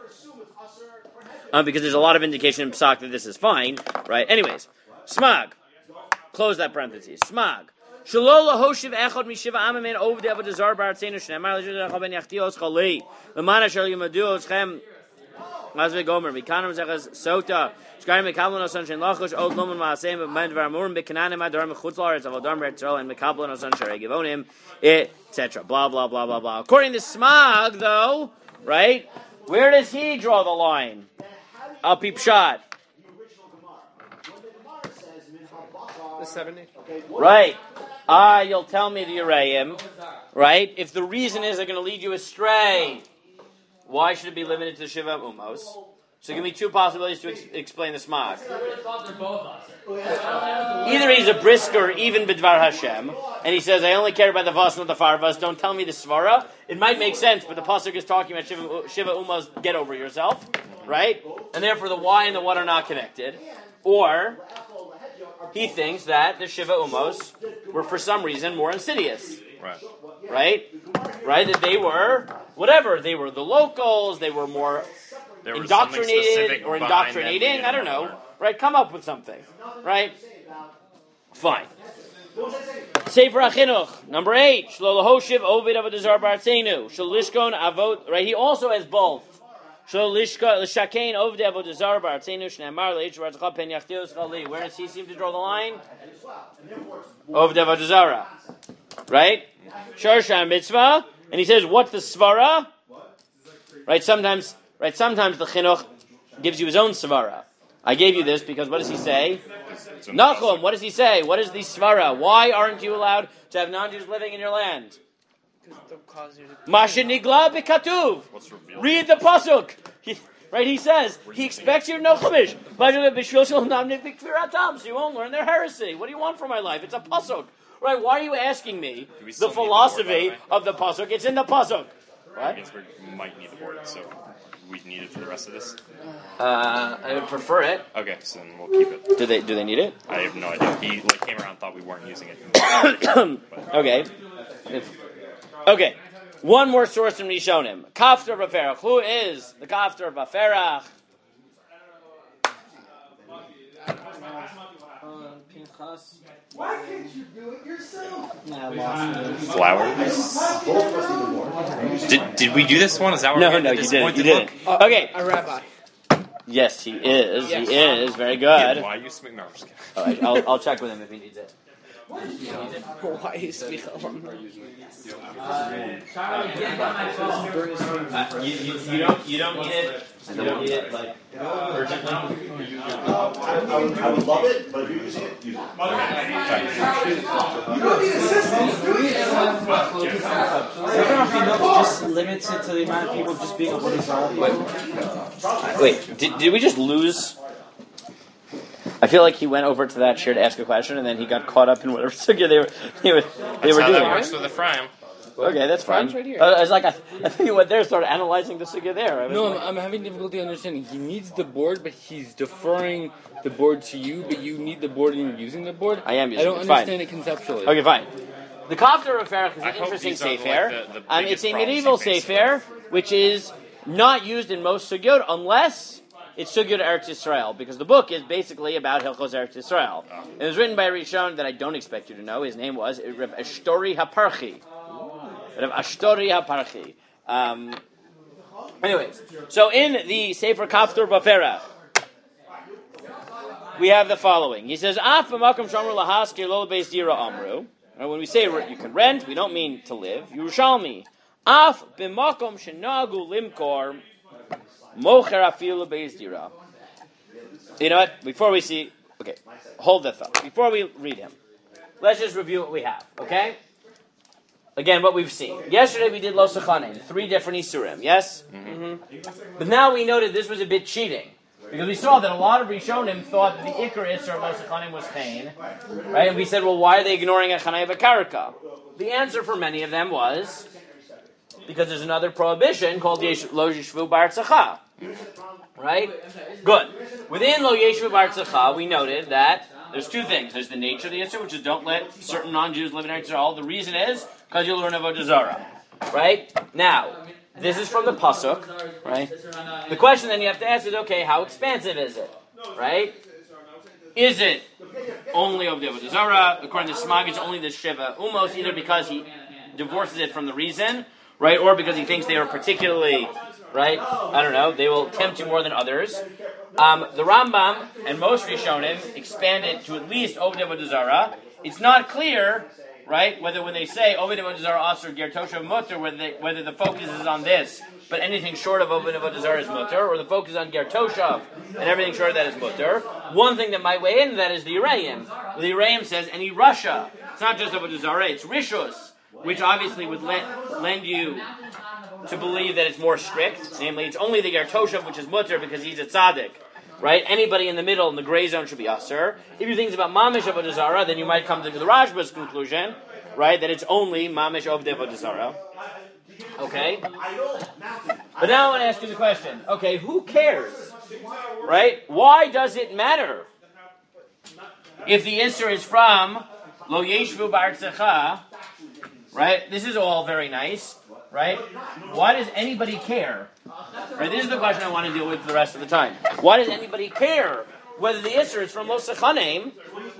Um, because there's a lot of indication in Psak that this is fine, right? Anyways, smag. Close that parenthesis. Smag. Shalol lahoshiv echad mishiva amamin over the avodah zar baratzenu shneimar l'judah echad ben yachtios chalei l'mana shel yimadu oschem mazve gomer mikanam zechas sota shkarim mekablan osan shen lachosh od lomun maaseim b'men dvar amurim b'kananim adar mechutz la'aretz avodar b'eretzel and mekablan osan sherei givonim et cetera. Blah blah blah blah blah. According to Smag, though, right? Where does he draw the line? Al peep shot.
The seventy.
Right. Ah, you'll tell me the Uraim, right? If the reason is they're going to lead you astray, why should it be limited to Shiva Umos? So give me two possibilities to ex- explain the smag. Either he's a brisker, even Bidvar Hashem, and he says, I only care about the Vas, not the Farvas, don't tell me the Svara. It might make sense, but the Pasuk is talking about Shiva, Shiva Umos, get over yourself, right? And therefore the why and the what are not connected. Or he thinks that the Shiva Umos were for some reason more insidious.
Right.
Right? Right? That they were, whatever, they were the locals, they were more
There was something
indoctrinated
specific
or
behind them
indoctrinating,
leading
I don't
them
know.
over.
Right? Come up with something. Right? Fine. Sefer HaChinuch, number eight. Shlo lahoshiv ovid avodah zar b'artzeinu. Shlo lishkon avot, right? He also has both. Shlo lishka l'shakein ovid avodah zar b'artzeinu shneimar le'ich v'artzcha pen yachtios chali. Where does he seem to draw the line? Ovid avodah zara. Right? Shorsha mitzvah. And he says, what's the svara? Right? Sometimes, right? Sometimes the chinuch gives you his own svara. I gave you this because what does he say? Nachum, what does he say? What is the svara? Why aren't you allowed to have non-Jews living in your land? Masha nigla b'katuv.
What's revealed?
Read the pasuk. He, right? He says he expects you to know chumash. So you won't learn their heresy. What do you want from my life? It's a pasuk. Right? Why are you asking me
we
the
still need the
philosophy
board, by the
of the pasuk? It's in the pasuk.
I
What?
guess we might need the board, so we need it for the rest of this.
Uh, I would prefer it.
Okay, so then we'll keep it.
Do they? Do they need it?
I have no idea. He like came around and thought we weren't using it.
Okay. If- okay. One more source from Rishonim. Kaftor Baferach. Who is the Kaftor Baferach?
Uh, Pinchas.
Why can't you do it yourself?
Nah, I lost it.
Flowers. Did did we do this one? Is that what
No,
we're
no,
getting
you
the
didn't. You
disappointed
didn't.
look?
Okay.
A rabbi.
Yes, he is.
Yes.
He is very
Yeah,
good.
why are you speaking? No, I'm just kidding.
All right, I'll, I'll check with him if he needs it.
Why is Michal on the
Uh, you, you, you don't you don't need it. You don't need it like urgently.
I, I, would, I would love it, but if you're using it, use it.
You don't need assistance. Do it.
just limits it to the amount of people just being a Bodhisattva.
Wait, did, did we just lose? I feel like he went over to that chair to ask a question, and then he got caught up in whatever sugya they were they were they
That's
were
how
doing.
that works with Ephraim.
Okay, that's fine.
Right here.
Uh, I was like, I, I think he went there, started analyzing the sugya there. I was
No,
like,
I'm, I'm having difficulty understanding. He needs the board, but he's deferring the board to you, but you need the board and you're using the board?
I am using
I don't
it. Fine.
understand it conceptually.
Okay, fine. The Kaftar of Farach is
I
an
hope
interesting
these aren't
sefer.
like the- the
um,
biggest
it's a
problems
medieval
he faces.
sefer, which is not used in most sugyot unless it's sugyot Eretz Yisrael, because the book is basically about Hilchos Eretz Yisrael. It was written by a Rishon that I don't expect you to know. His name was Rav Ashtori HaParchi. Rav Ashtori HaParchi. Um, anyways, so in the Sefer Kaftar B'Ferach, we have the following. He says, "Af b'makom shomer lahaskir lo beis dira amru." And when we say you can rent, we don't mean to live. Yerushalmi. Af b'makom shenagu limkor mocher afilu beis dira. You know what? Before we see, okay, hold that thought. Before we read him, let's just review what we have. Okay. Again, what we've seen. Yesterday we did Lo Sechanim, three different Isurim, yes? Mm-hmm. But now we noted this was a bit cheating. Because we saw that a lot of Rishonim thought that the Iker Isur of Lo Sechanim was Chain. Right? And we said, well, why are they ignoring a Chanai of a Karaka? The answer for many of them was because there's another prohibition called Lo Yishvu Bar Tzachah. Right? Good. Within Lo Yishvu Bar Tzachah, we noted that there's two things. There's the nature of the Isur, which is don't let certain non-Jews live in Eretz Yisrael. The reason is because you'll learn Avodah Zarah. Right? Now, this is from the Pasuk, right? The question then you have to ask is, okay, how expansive is it? Right? Is it only of the Avodah Zarah? According to Smag, it's only the Shiva Umos, either because he divorces it from the reason, right? Or because he thinks they are particularly, right? I don't know, they will tempt you more than others. Um, the Rambam and most Rishonim expand it to at least Oved Avodah Zarah. It's not clear, right, whether when they say Oved Avodah Zarah Asur Ger Toshav Mutter, whether they, whether the focus is on this, but anything short of Oved Avodah Zarah is Mutter, or the focus is on Ger Toshav, and everything short of that is Mutter. One thing that might weigh into that is the Uraim. The Uraim says any Russia. It's not just Avodah Zarah, it's Rishus, which obviously would lend, lend you to believe that it's more strict. Namely, it's only the Ger Toshav, which is Mutter, because he's a tzaddik. Right? Anybody in the middle, in the gray zone, should be Asur. If you think it's about Mamish Avodah Zarah, then you might come to the Rashba's conclusion, right, that it's only Mamish Oved Avodah Zarah. Okay? But now I want to ask you the question. Okay, who cares? Right? Why does it matter? If the Isser is from Lo Yeshvu Bar Tzachah, right? This is all very nice, right? Why does anybody care? Right, this is the question I want to deal with for the rest of the time. Why does anybody care whether the Isser is from Lo Sechanim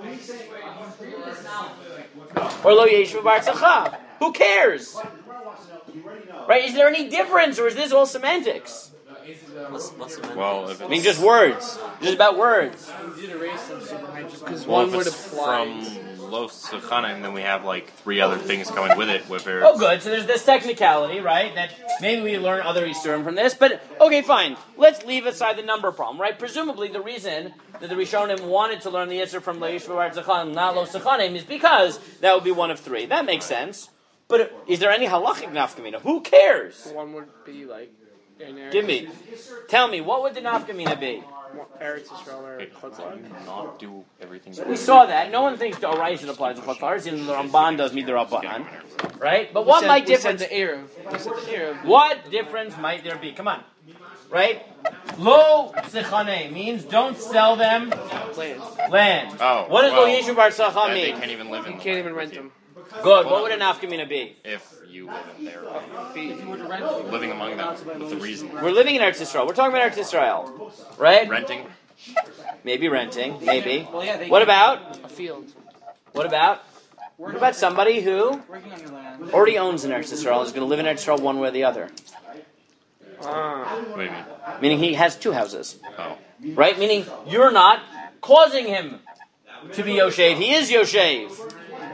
or Lo Yeshvu Bar Tzachah? Who cares? Right? Is there any difference, or is this all semantics?
What's, what's the
Well, if
I mean,
it's,
just words. Just about words.
You did erase them super high just because
well,
one
if
word
it's
applies.
from Lo Sechanim, then we have like three other things coming with it. Whether
Oh, good. So there's this technicality, right? That maybe we learn other Yisurim from this. But, okay, fine. Let's leave aside the number problem, right? Presumably the reason that the Rishonim wanted to learn the Yisur from Lo Yishvu Bar Tzachah, not Lo Sechanim, is because that would be one of three. That makes sense. But is there any halachic nafkamina? Who cares?
One would be like.
Give me. Tell me, what would the nafkamina be?
Eretz Yisrael or
it
Chutz
can not do everything.
We saw that. No one thinks the Oraisa applies to Chutz, even the Ramban does meet the Rabbanan. Right? But what
said,
might
we
difference...
said the Erev. We said the Erev.
What difference might there be? Come on. Right? Lo Sechane means don't sell them
Land.
land.
Oh,
What does
well,
Lo Yeshu Bar Tzachah
that they
mean?
can't even live in.
You
the
can't
land
even rent them.
Good. What would a nafkamina be?
if you live in there,
Fee.
living among them with the reason.
We're living in Eretz Yisrael. We're talking about Eretz Yisrael. Right?
Renting.
Maybe renting. Maybe.
Well, yeah, they
What
can.
about?
A field.
What about? What about somebody who
Working on your land.
already owns an Eretz Yisrael and is going to live in Eretz Yisrael one way or the other?
Ah.
What do you mean?
Meaning he has two houses.
Oh.
Right? Meaning you're not causing him to be Yoshev. He is Yoshev.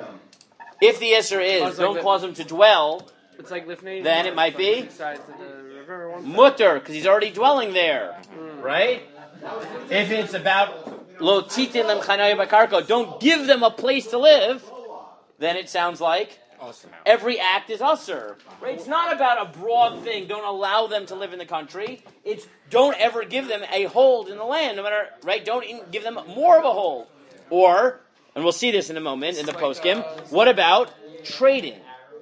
If the Isser is,
Oh, it's
don't
like
cause him to dwell,
It's like Lifnei.
Then it might be
Sides of the river, one side.
mutter, because he's already dwelling there, right? If it's about lo titin lem chanaya bakarko, don't give them a place to live, then it sounds like every act is usher. Right? It's not about a broad thing. Don't allow them to live in the country. It's don't ever give them a hold in the land, no matter right. Don't even give them more of a hold. Or, and we'll see this in a moment in the poskim. What about trading?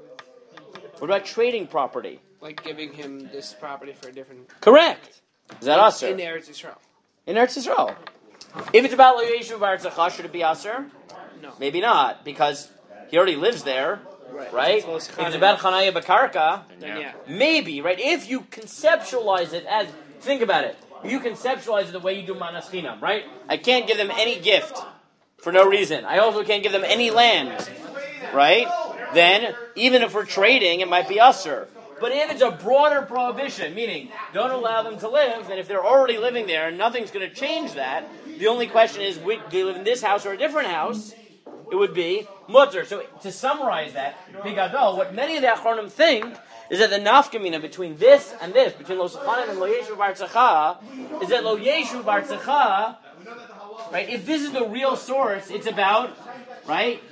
What about trading property?
Like giving him this property for a different.
Correct. Is that usher?
In Eretz Yisrael.
In Eretz Yisrael. If it's about lo yeshu b'artzacha, should it be usher?
No.
Maybe not, because he already lives there.
Right.
Right?
If it's
If it's about Chanaya Bakarka,
Then yeah.
maybe, right? If you conceptualize it as, think about it. You conceptualize it the way you do Manas Chinam, right? I can't give them any gift for no reason. I also can't give them any land, right? Then, even if we're trading, it might be usher. But if it's a broader prohibition, meaning don't allow them to live, and if they're already living there and nothing's going to change that, the only question is, do they live in this house or a different house? It would be mutter. So to summarize that, Bigadol, what many of the Achronim think is that the nafkamina between this and this, between Lo Sachanim and Lo Yeshu B'Artzacha, is that Lo Yeshu B'Artzacha, right, if this is the real source, it's about, right,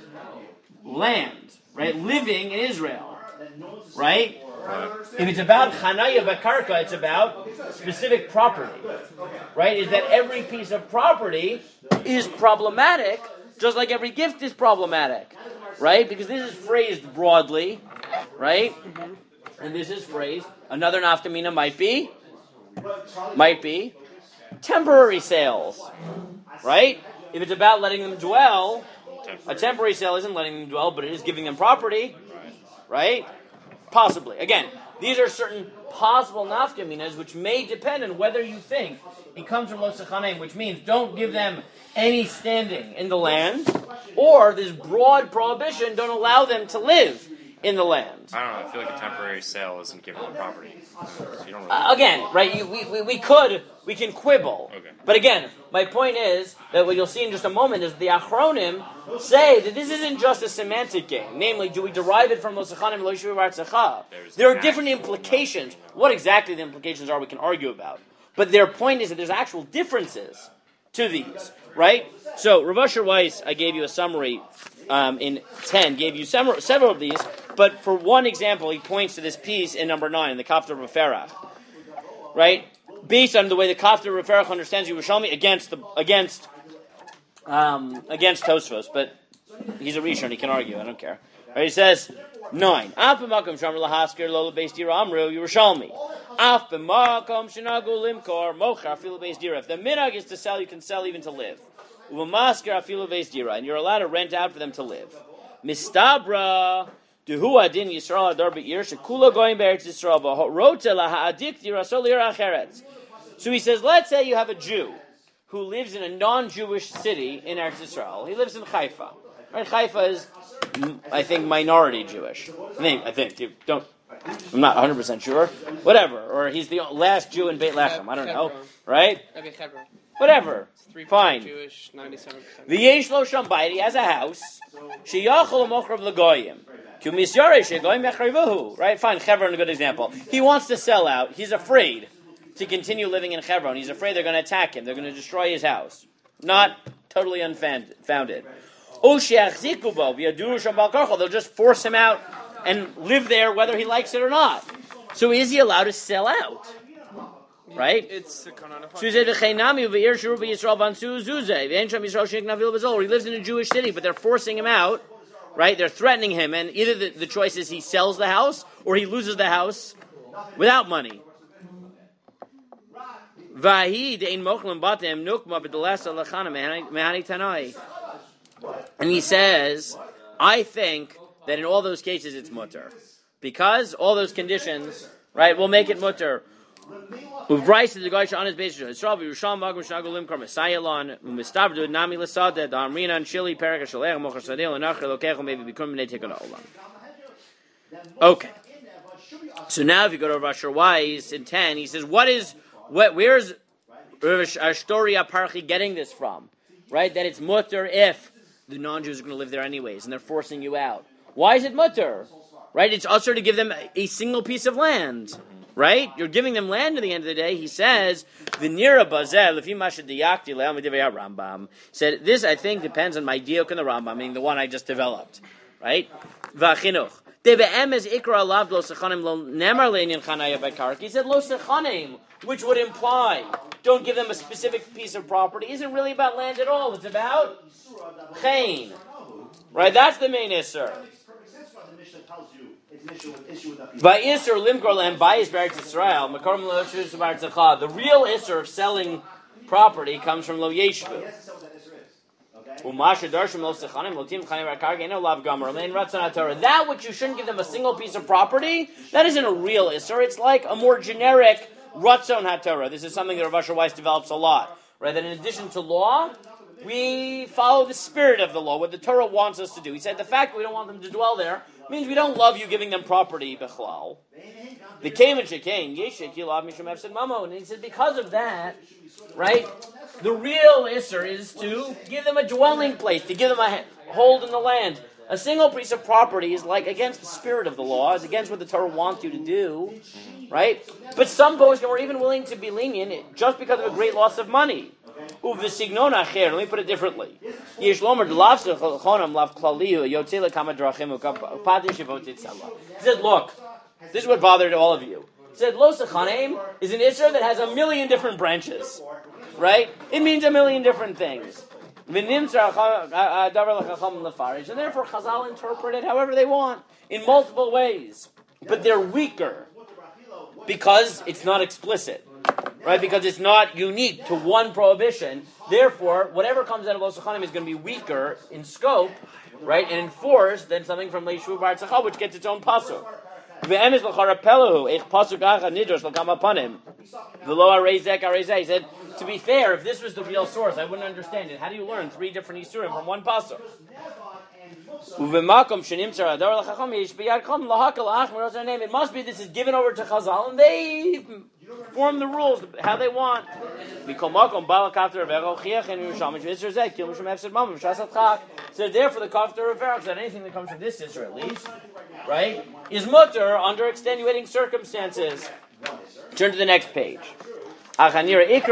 land, right, living in Israel, right? If it's about Chanaya Bakarka, it's about specific property, right? Is that every piece of property is problematic, just like every gift is problematic, right? Because this is phrased broadly, right? And this is phrased. Another nafkamina might be, might be temporary sales, right? If it's about letting them dwell, a temporary sale isn't letting them dwell, but it is giving them property, right? Possibly. Again, these are certain possible nafkaminas which may depend on whether you think it comes from Lo Sachanim, which means don't give them any standing in the land, or this broad prohibition, don't allow them to live in the land.
I don't know. I feel like a temporary sale isn't giving them property. So you don't really
Uh, again, right, you, we, we, we could, we can quibble.
Okay.
But again, my point is that what you'll see in just a moment is the Achronim say that this isn't just a semantic game. Namely, do we derive it from Lo Sachanim and Lo Yeshu B'Artzacha? There are different implications. What exactly the implications are, we can argue about. But their point is that there's actual differences to these, right? So, Rav Asher Weiss, I gave you a summary um, in ten, gave you several, several of these, but for one example, he points to this piece in number nine, in the Kaftar Referach, right? Based on the way the Kaftar Referach understands Yerushalmi against the against um, against Tosfos, but he's a Rishon, he can argue, I don't care. Right, he says nine. Af b'makom shamar lahaskir lo lebeis dira amru Yerushalmi. Af b'makom shenagu limkor mochar afilu beis dira. If the minhag is to sell, you can sell even to live. Uvamaskir afilu beis dira, and you're allowed to rent out for them to live. Mistabra dehu adin Yisrael adar be'ir shekula goyim be'eretz Yisrael v'rotze laha'adik dira sol lir acheretz. So he says, let's say you have a Jew who lives in a non-Jewish city in Eretz Yisrael. He lives in Haifa. Right? Haifa is, I think, minority Jewish. I think. I think. You don't. I'm not one hundred percent sure. Whatever. Or he's the last Jew in Beit Lechem. I don't know. Right? Whatever. Fine.
Jewish, ninety-seven percent.
The Yesh Lo Sham Bayit, he has a house. Sheyachol Mochrav L'Goyim. Ki Misyarei Shegoyim Yachrivuhu. Right? Fine. Hebron, a good example. He wants to sell out. He's afraid to continue living in Hebron. He's afraid they're going to attack him. They're going to destroy his house. Not totally unfounded. They'll just force him out and live there whether he likes it or not. So is he allowed to sell out? Right?
It's the Kanana.
So he said, he lives in a Jewish city, but they're forcing him out, right? They're threatening him, and either the, the choice is he sells the house or he loses the house without money. And he says, I think that in all those cases it's mutter. Because all those conditions, right, will make it mutter. With rice the guy on his basis. Israel Yerushalm Magum Shnagul Limkar Messiahlon Umistabdu Nami Lasada the Amrina and Shili Perika Shalech Mochar Sadil and Nachel Lokechel maybe become Netikon Olam. Okay. So now if you go to Rav Asher Weiss in ten, he says, what is what where's Ashtoria Parchi getting this from? Right? That it's mutter if the non-Jews are going to live there anyways, and they're forcing you out. Why is it mutter? Right? It's usher to give them a single piece of land. Right? You're giving them land at the end of the day. He says, "V'nira bazel lefi masha diyakti le'al midivei Rambam." Said this, I think, depends on my diuk in the Rambam, meaning the one I just developed. Right? V'achinuch. He said lo sechanim, which would imply don't give them a specific piece of property. Isn't really about land at all. It's about chayin. Right? That's the main isser. By Isser Limkor Lam Bayis Beretz Yisrael, Makorim Lo Yeshvu B'Aretz Zacha. The real Isser of selling property comes from Lo Yeshvu. Umasha Darshim Lo Sechanim Lotim Chanim Rakarga Eno Lav Gomer Lein Ratzon HaTorah. That which you shouldn't give them a single piece of property, that isn't a real Isser. It's like a more generic Ratzon HaTorah. This is something that Rav Asher Weiss develops a lot. Right? That in addition to law, we follow the spirit of the law, what the Torah wants us to do. He said the fact that we don't want them to dwell there means we don't love you giving them property, bechlal. The came and shekain, yeshek yilav mishum efsed mamo. And he said because of that, right, the real isser is to give them a dwelling place, to give them a hold in the land. A single piece of property is like against the spirit of the law, is against what the Torah wants you to do, right? But some poskim were even willing to be lenient just because of a great loss of money. Let me put it differently. He said, look, this is what bothered all of you. He said, Lo Sechanim is an Isser that has a million different branches. Right? It means a million different things. And therefore Chazal interpret it however they want, in multiple ways. But they're weaker because it's not explicit. Right, because it's not unique to one prohibition. Therefore, whatever comes out of Lo Sechanim is going to be weaker in scope, right, and in force than something from Leishu B'Aretz Zacha, which gets its own pasuk. Ve'emes l'chara pelahu eich pasuk acha nidrosh l'kam apanim. V'lo arezek arezeh. He said, to be fair, if this was the real source, I wouldn't understand it. How do you learn three different isurim from one pasuk? It must be this is given over to Chazal, and they form the rules how they want. So therefore, the kafter of Erech, that anything that comes from this Isser at least, right, is mutter under extenuating circumstances. Turn to the next page. Where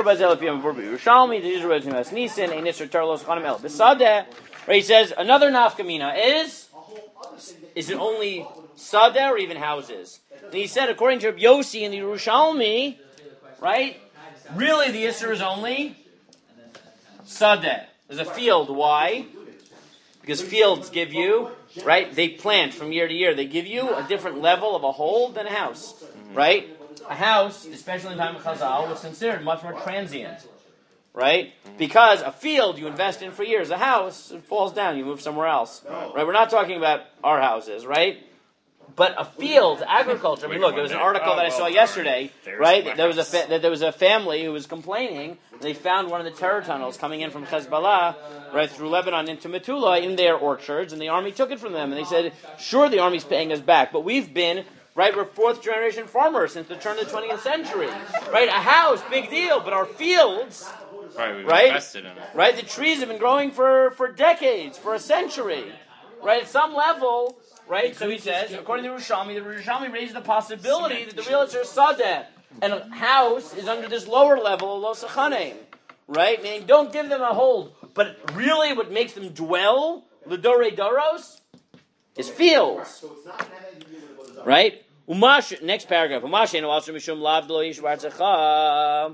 he says another nafkamina is is it only sadeh or even houses? And he said according to Rabbi Yossi in the Yerushalmi, right? Really, the Isser is only sadeh. There's a field. Why? Because fields give you, right? They plant from year to year. They give you a different level of a hold than a house, right? A house, especially in time of Chazal, was considered much more transient. Right? Because a field you invest in for years. A house, it falls down, you move somewhere else. Right? We're not talking about our houses, right? But a field, agriculture. I mean, look, there was an article that I saw yesterday, right? That there was a fa- that there was a family who was complaining. They found one of the terror tunnels coming in from Hezbollah, right through Lebanon into Metula in their orchards, and the army took it from them. And they said, "Sure, the army's paying us back, but we've been." Right, we're fourth generation farmers since the turn of the twentieth century. Right, a house, big deal, but our fields,
right, we've
right,
invested in it.
Right, the trees have been growing for, for decades, for a century. Right, at some level, right. So he says, according to Yerushalmi, the Yerushalmi raised the possibility that the real Isser is sadeh, and a house is under this lower level of Lo Sechanim. Right, meaning don't give them a hold, but really, what makes them dwell, l'dorei doros, is fields. Right? Umash, next paragraph. Umash no also mishum lav lo yish barzacha.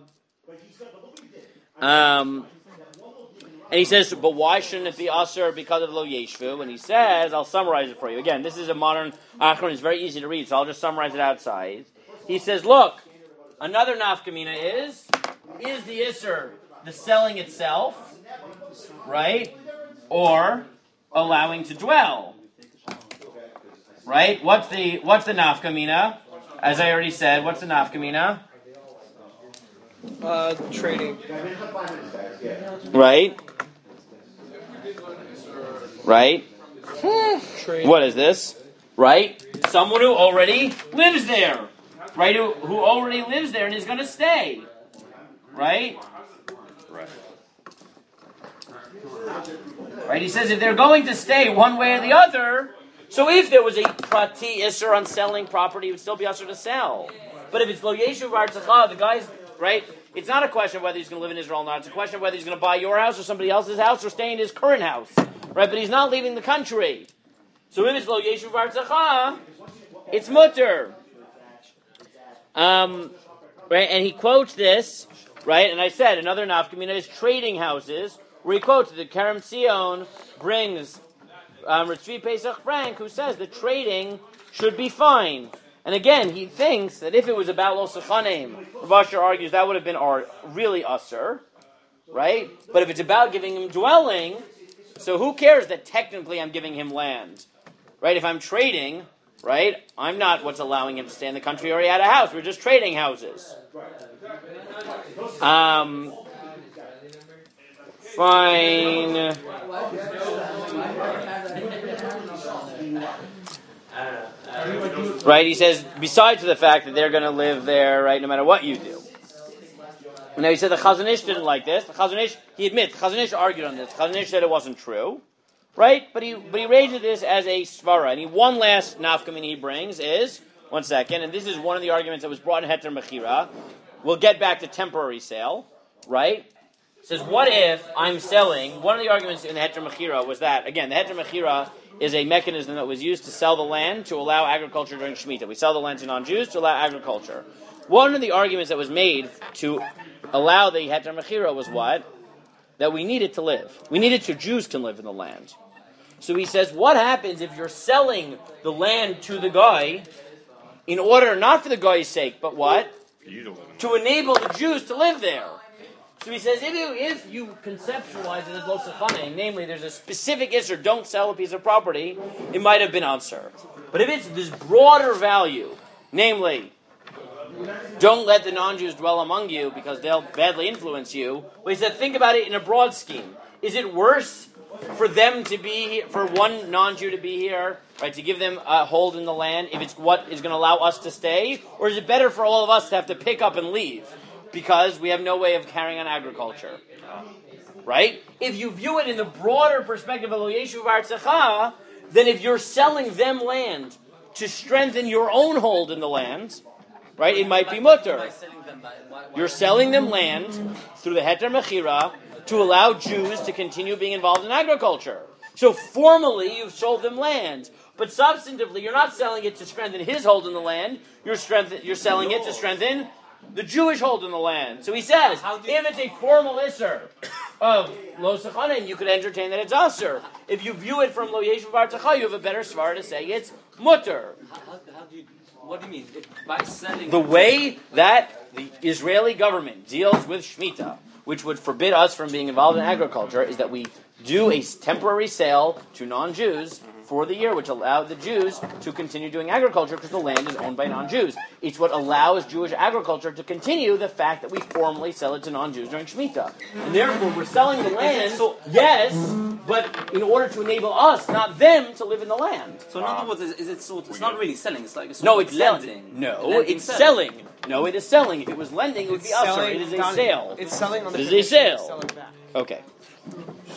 Um, and he says, but why shouldn't it be aser because of lo yeshvu? And he says, I'll summarize it for you. Again, this is a modern achron. It's very easy to read, so I'll just summarize it outside. He says, look, another nafkamina is is the iser the selling itself, right, or allowing to dwell. Right? What's the what's the nafkamina? As I already said, what's the nafkamina?
Uh, trading.
Right? Right?
Trade.
What is this? Right? Someone who already lives there. Right? Who, who already lives there and is going to stay. Right?
Right.
Right? He says if they're going to stay one way or the other, So if there was a prati isser on selling property, it would still be usher to sell. But if it's lo yeshuv artzacha, the guy's, right, it's not a question of whether he's going to live in Israel or not. It's a question of whether he's going to buy your house or somebody else's house or stay in his current house. Right, but he's not leaving the country. So if it's lo yeshuv artzacha, it's mutter. Um, right, and he quotes this, right, and I said another nafkamina is trading houses, where he quotes that Kerem Sion brings um, Tzvi Pesach Frank, who says that trading should be fine. And again, he thinks that if it was about Lo Sechanim, Rav Asher argues that would have been ar- really usher, right? But if it's about giving him dwelling, so who cares that technically I'm giving him land, right? If I'm trading, right, I'm not what's allowing him to stay in the country or he had a house. We're just trading houses. Um, fine. Right, he says, besides the fact that they're going to live there, right, no matter what you do. Now he said the Chazon Ish didn't like this. The Chazon Ish, he admits, the Chazon Ish argued on this. The Chazon Ish said it wasn't true, right? But he but he raises this as a svara. And he, one last nafkamin he brings is, one second, and this is one of the arguments that was brought in Heter Mechira. We'll get back to temporary sale, right? It says, what if I'm selling, one of the arguments in the Heter Mechira was that, again, the Heter Mechira is a mechanism that was used to sell the land to allow agriculture during Shemitah. We sell the land to non-Jews to allow agriculture. One of the arguments that was made to allow the Heter Mechira was what? That we needed to live. We needed to, Jews can live in the land. So he says, what happens if you're selling the land to the guy in order, not for the guy's sake, but what?
For you to live in.
To enable the Jews to live there. So he says, if you, if you conceptualize it as lo sechanim, namely there's a specific isser, don't sell a piece of property, it might have been answer. But if it's this broader value, namely, don't let the non-Jews dwell among you because they'll badly influence you, well, he said, think about it in a broad scheme. Is it worse for them to be here, for one non-Jew to be here, right, to give them a hold in the land, if it's what is going to allow us to stay? Or is it better for all of us to have to pick up and leave? Because we have no way of carrying on agriculture. Right? If you view it in the broader perspective of Lo Yeshuv Artzecha, then if you're selling them land to strengthen your own hold in the land, right, it might be mutter. You're selling them land through the Heter Mechira to allow Jews to continue being involved in agriculture. So formally, you've sold them land. But substantively, you're not selling it to strengthen his hold in the land. You're, strengthen, you're selling it to strengthen the Jewish hold in the land. So he says, if it's a formal isser of lo sechanim, you could entertain that it's usher. If you view it from lo yeshuv artzacha, you have a better svar to say it's mutter.
How, how, how do you, what do you mean? If by selling
the way that the Israeli government deals with Shemitah, which would forbid us from being involved in agriculture, is that we do a temporary sale to non-Jews for the year, which allowed the Jews to continue doing agriculture because the land is owned by non-Jews. It's what allows Jewish agriculture to continue the fact that we formally sell it to non-Jews during Shemitah. And therefore, we're selling the land, yes, but in order to enable us, not them, to live in the land.
So in other words, is, is it sort? It's not really selling. It's like a sort
No,
of
it's
lending.
selling. No,
Lending,
it's
selling.
selling. No, it is selling. If it was lending, it would be usher. It is a
down-
sale.
It's selling on the
It is a
condition of
sale.
selling back.
Okay.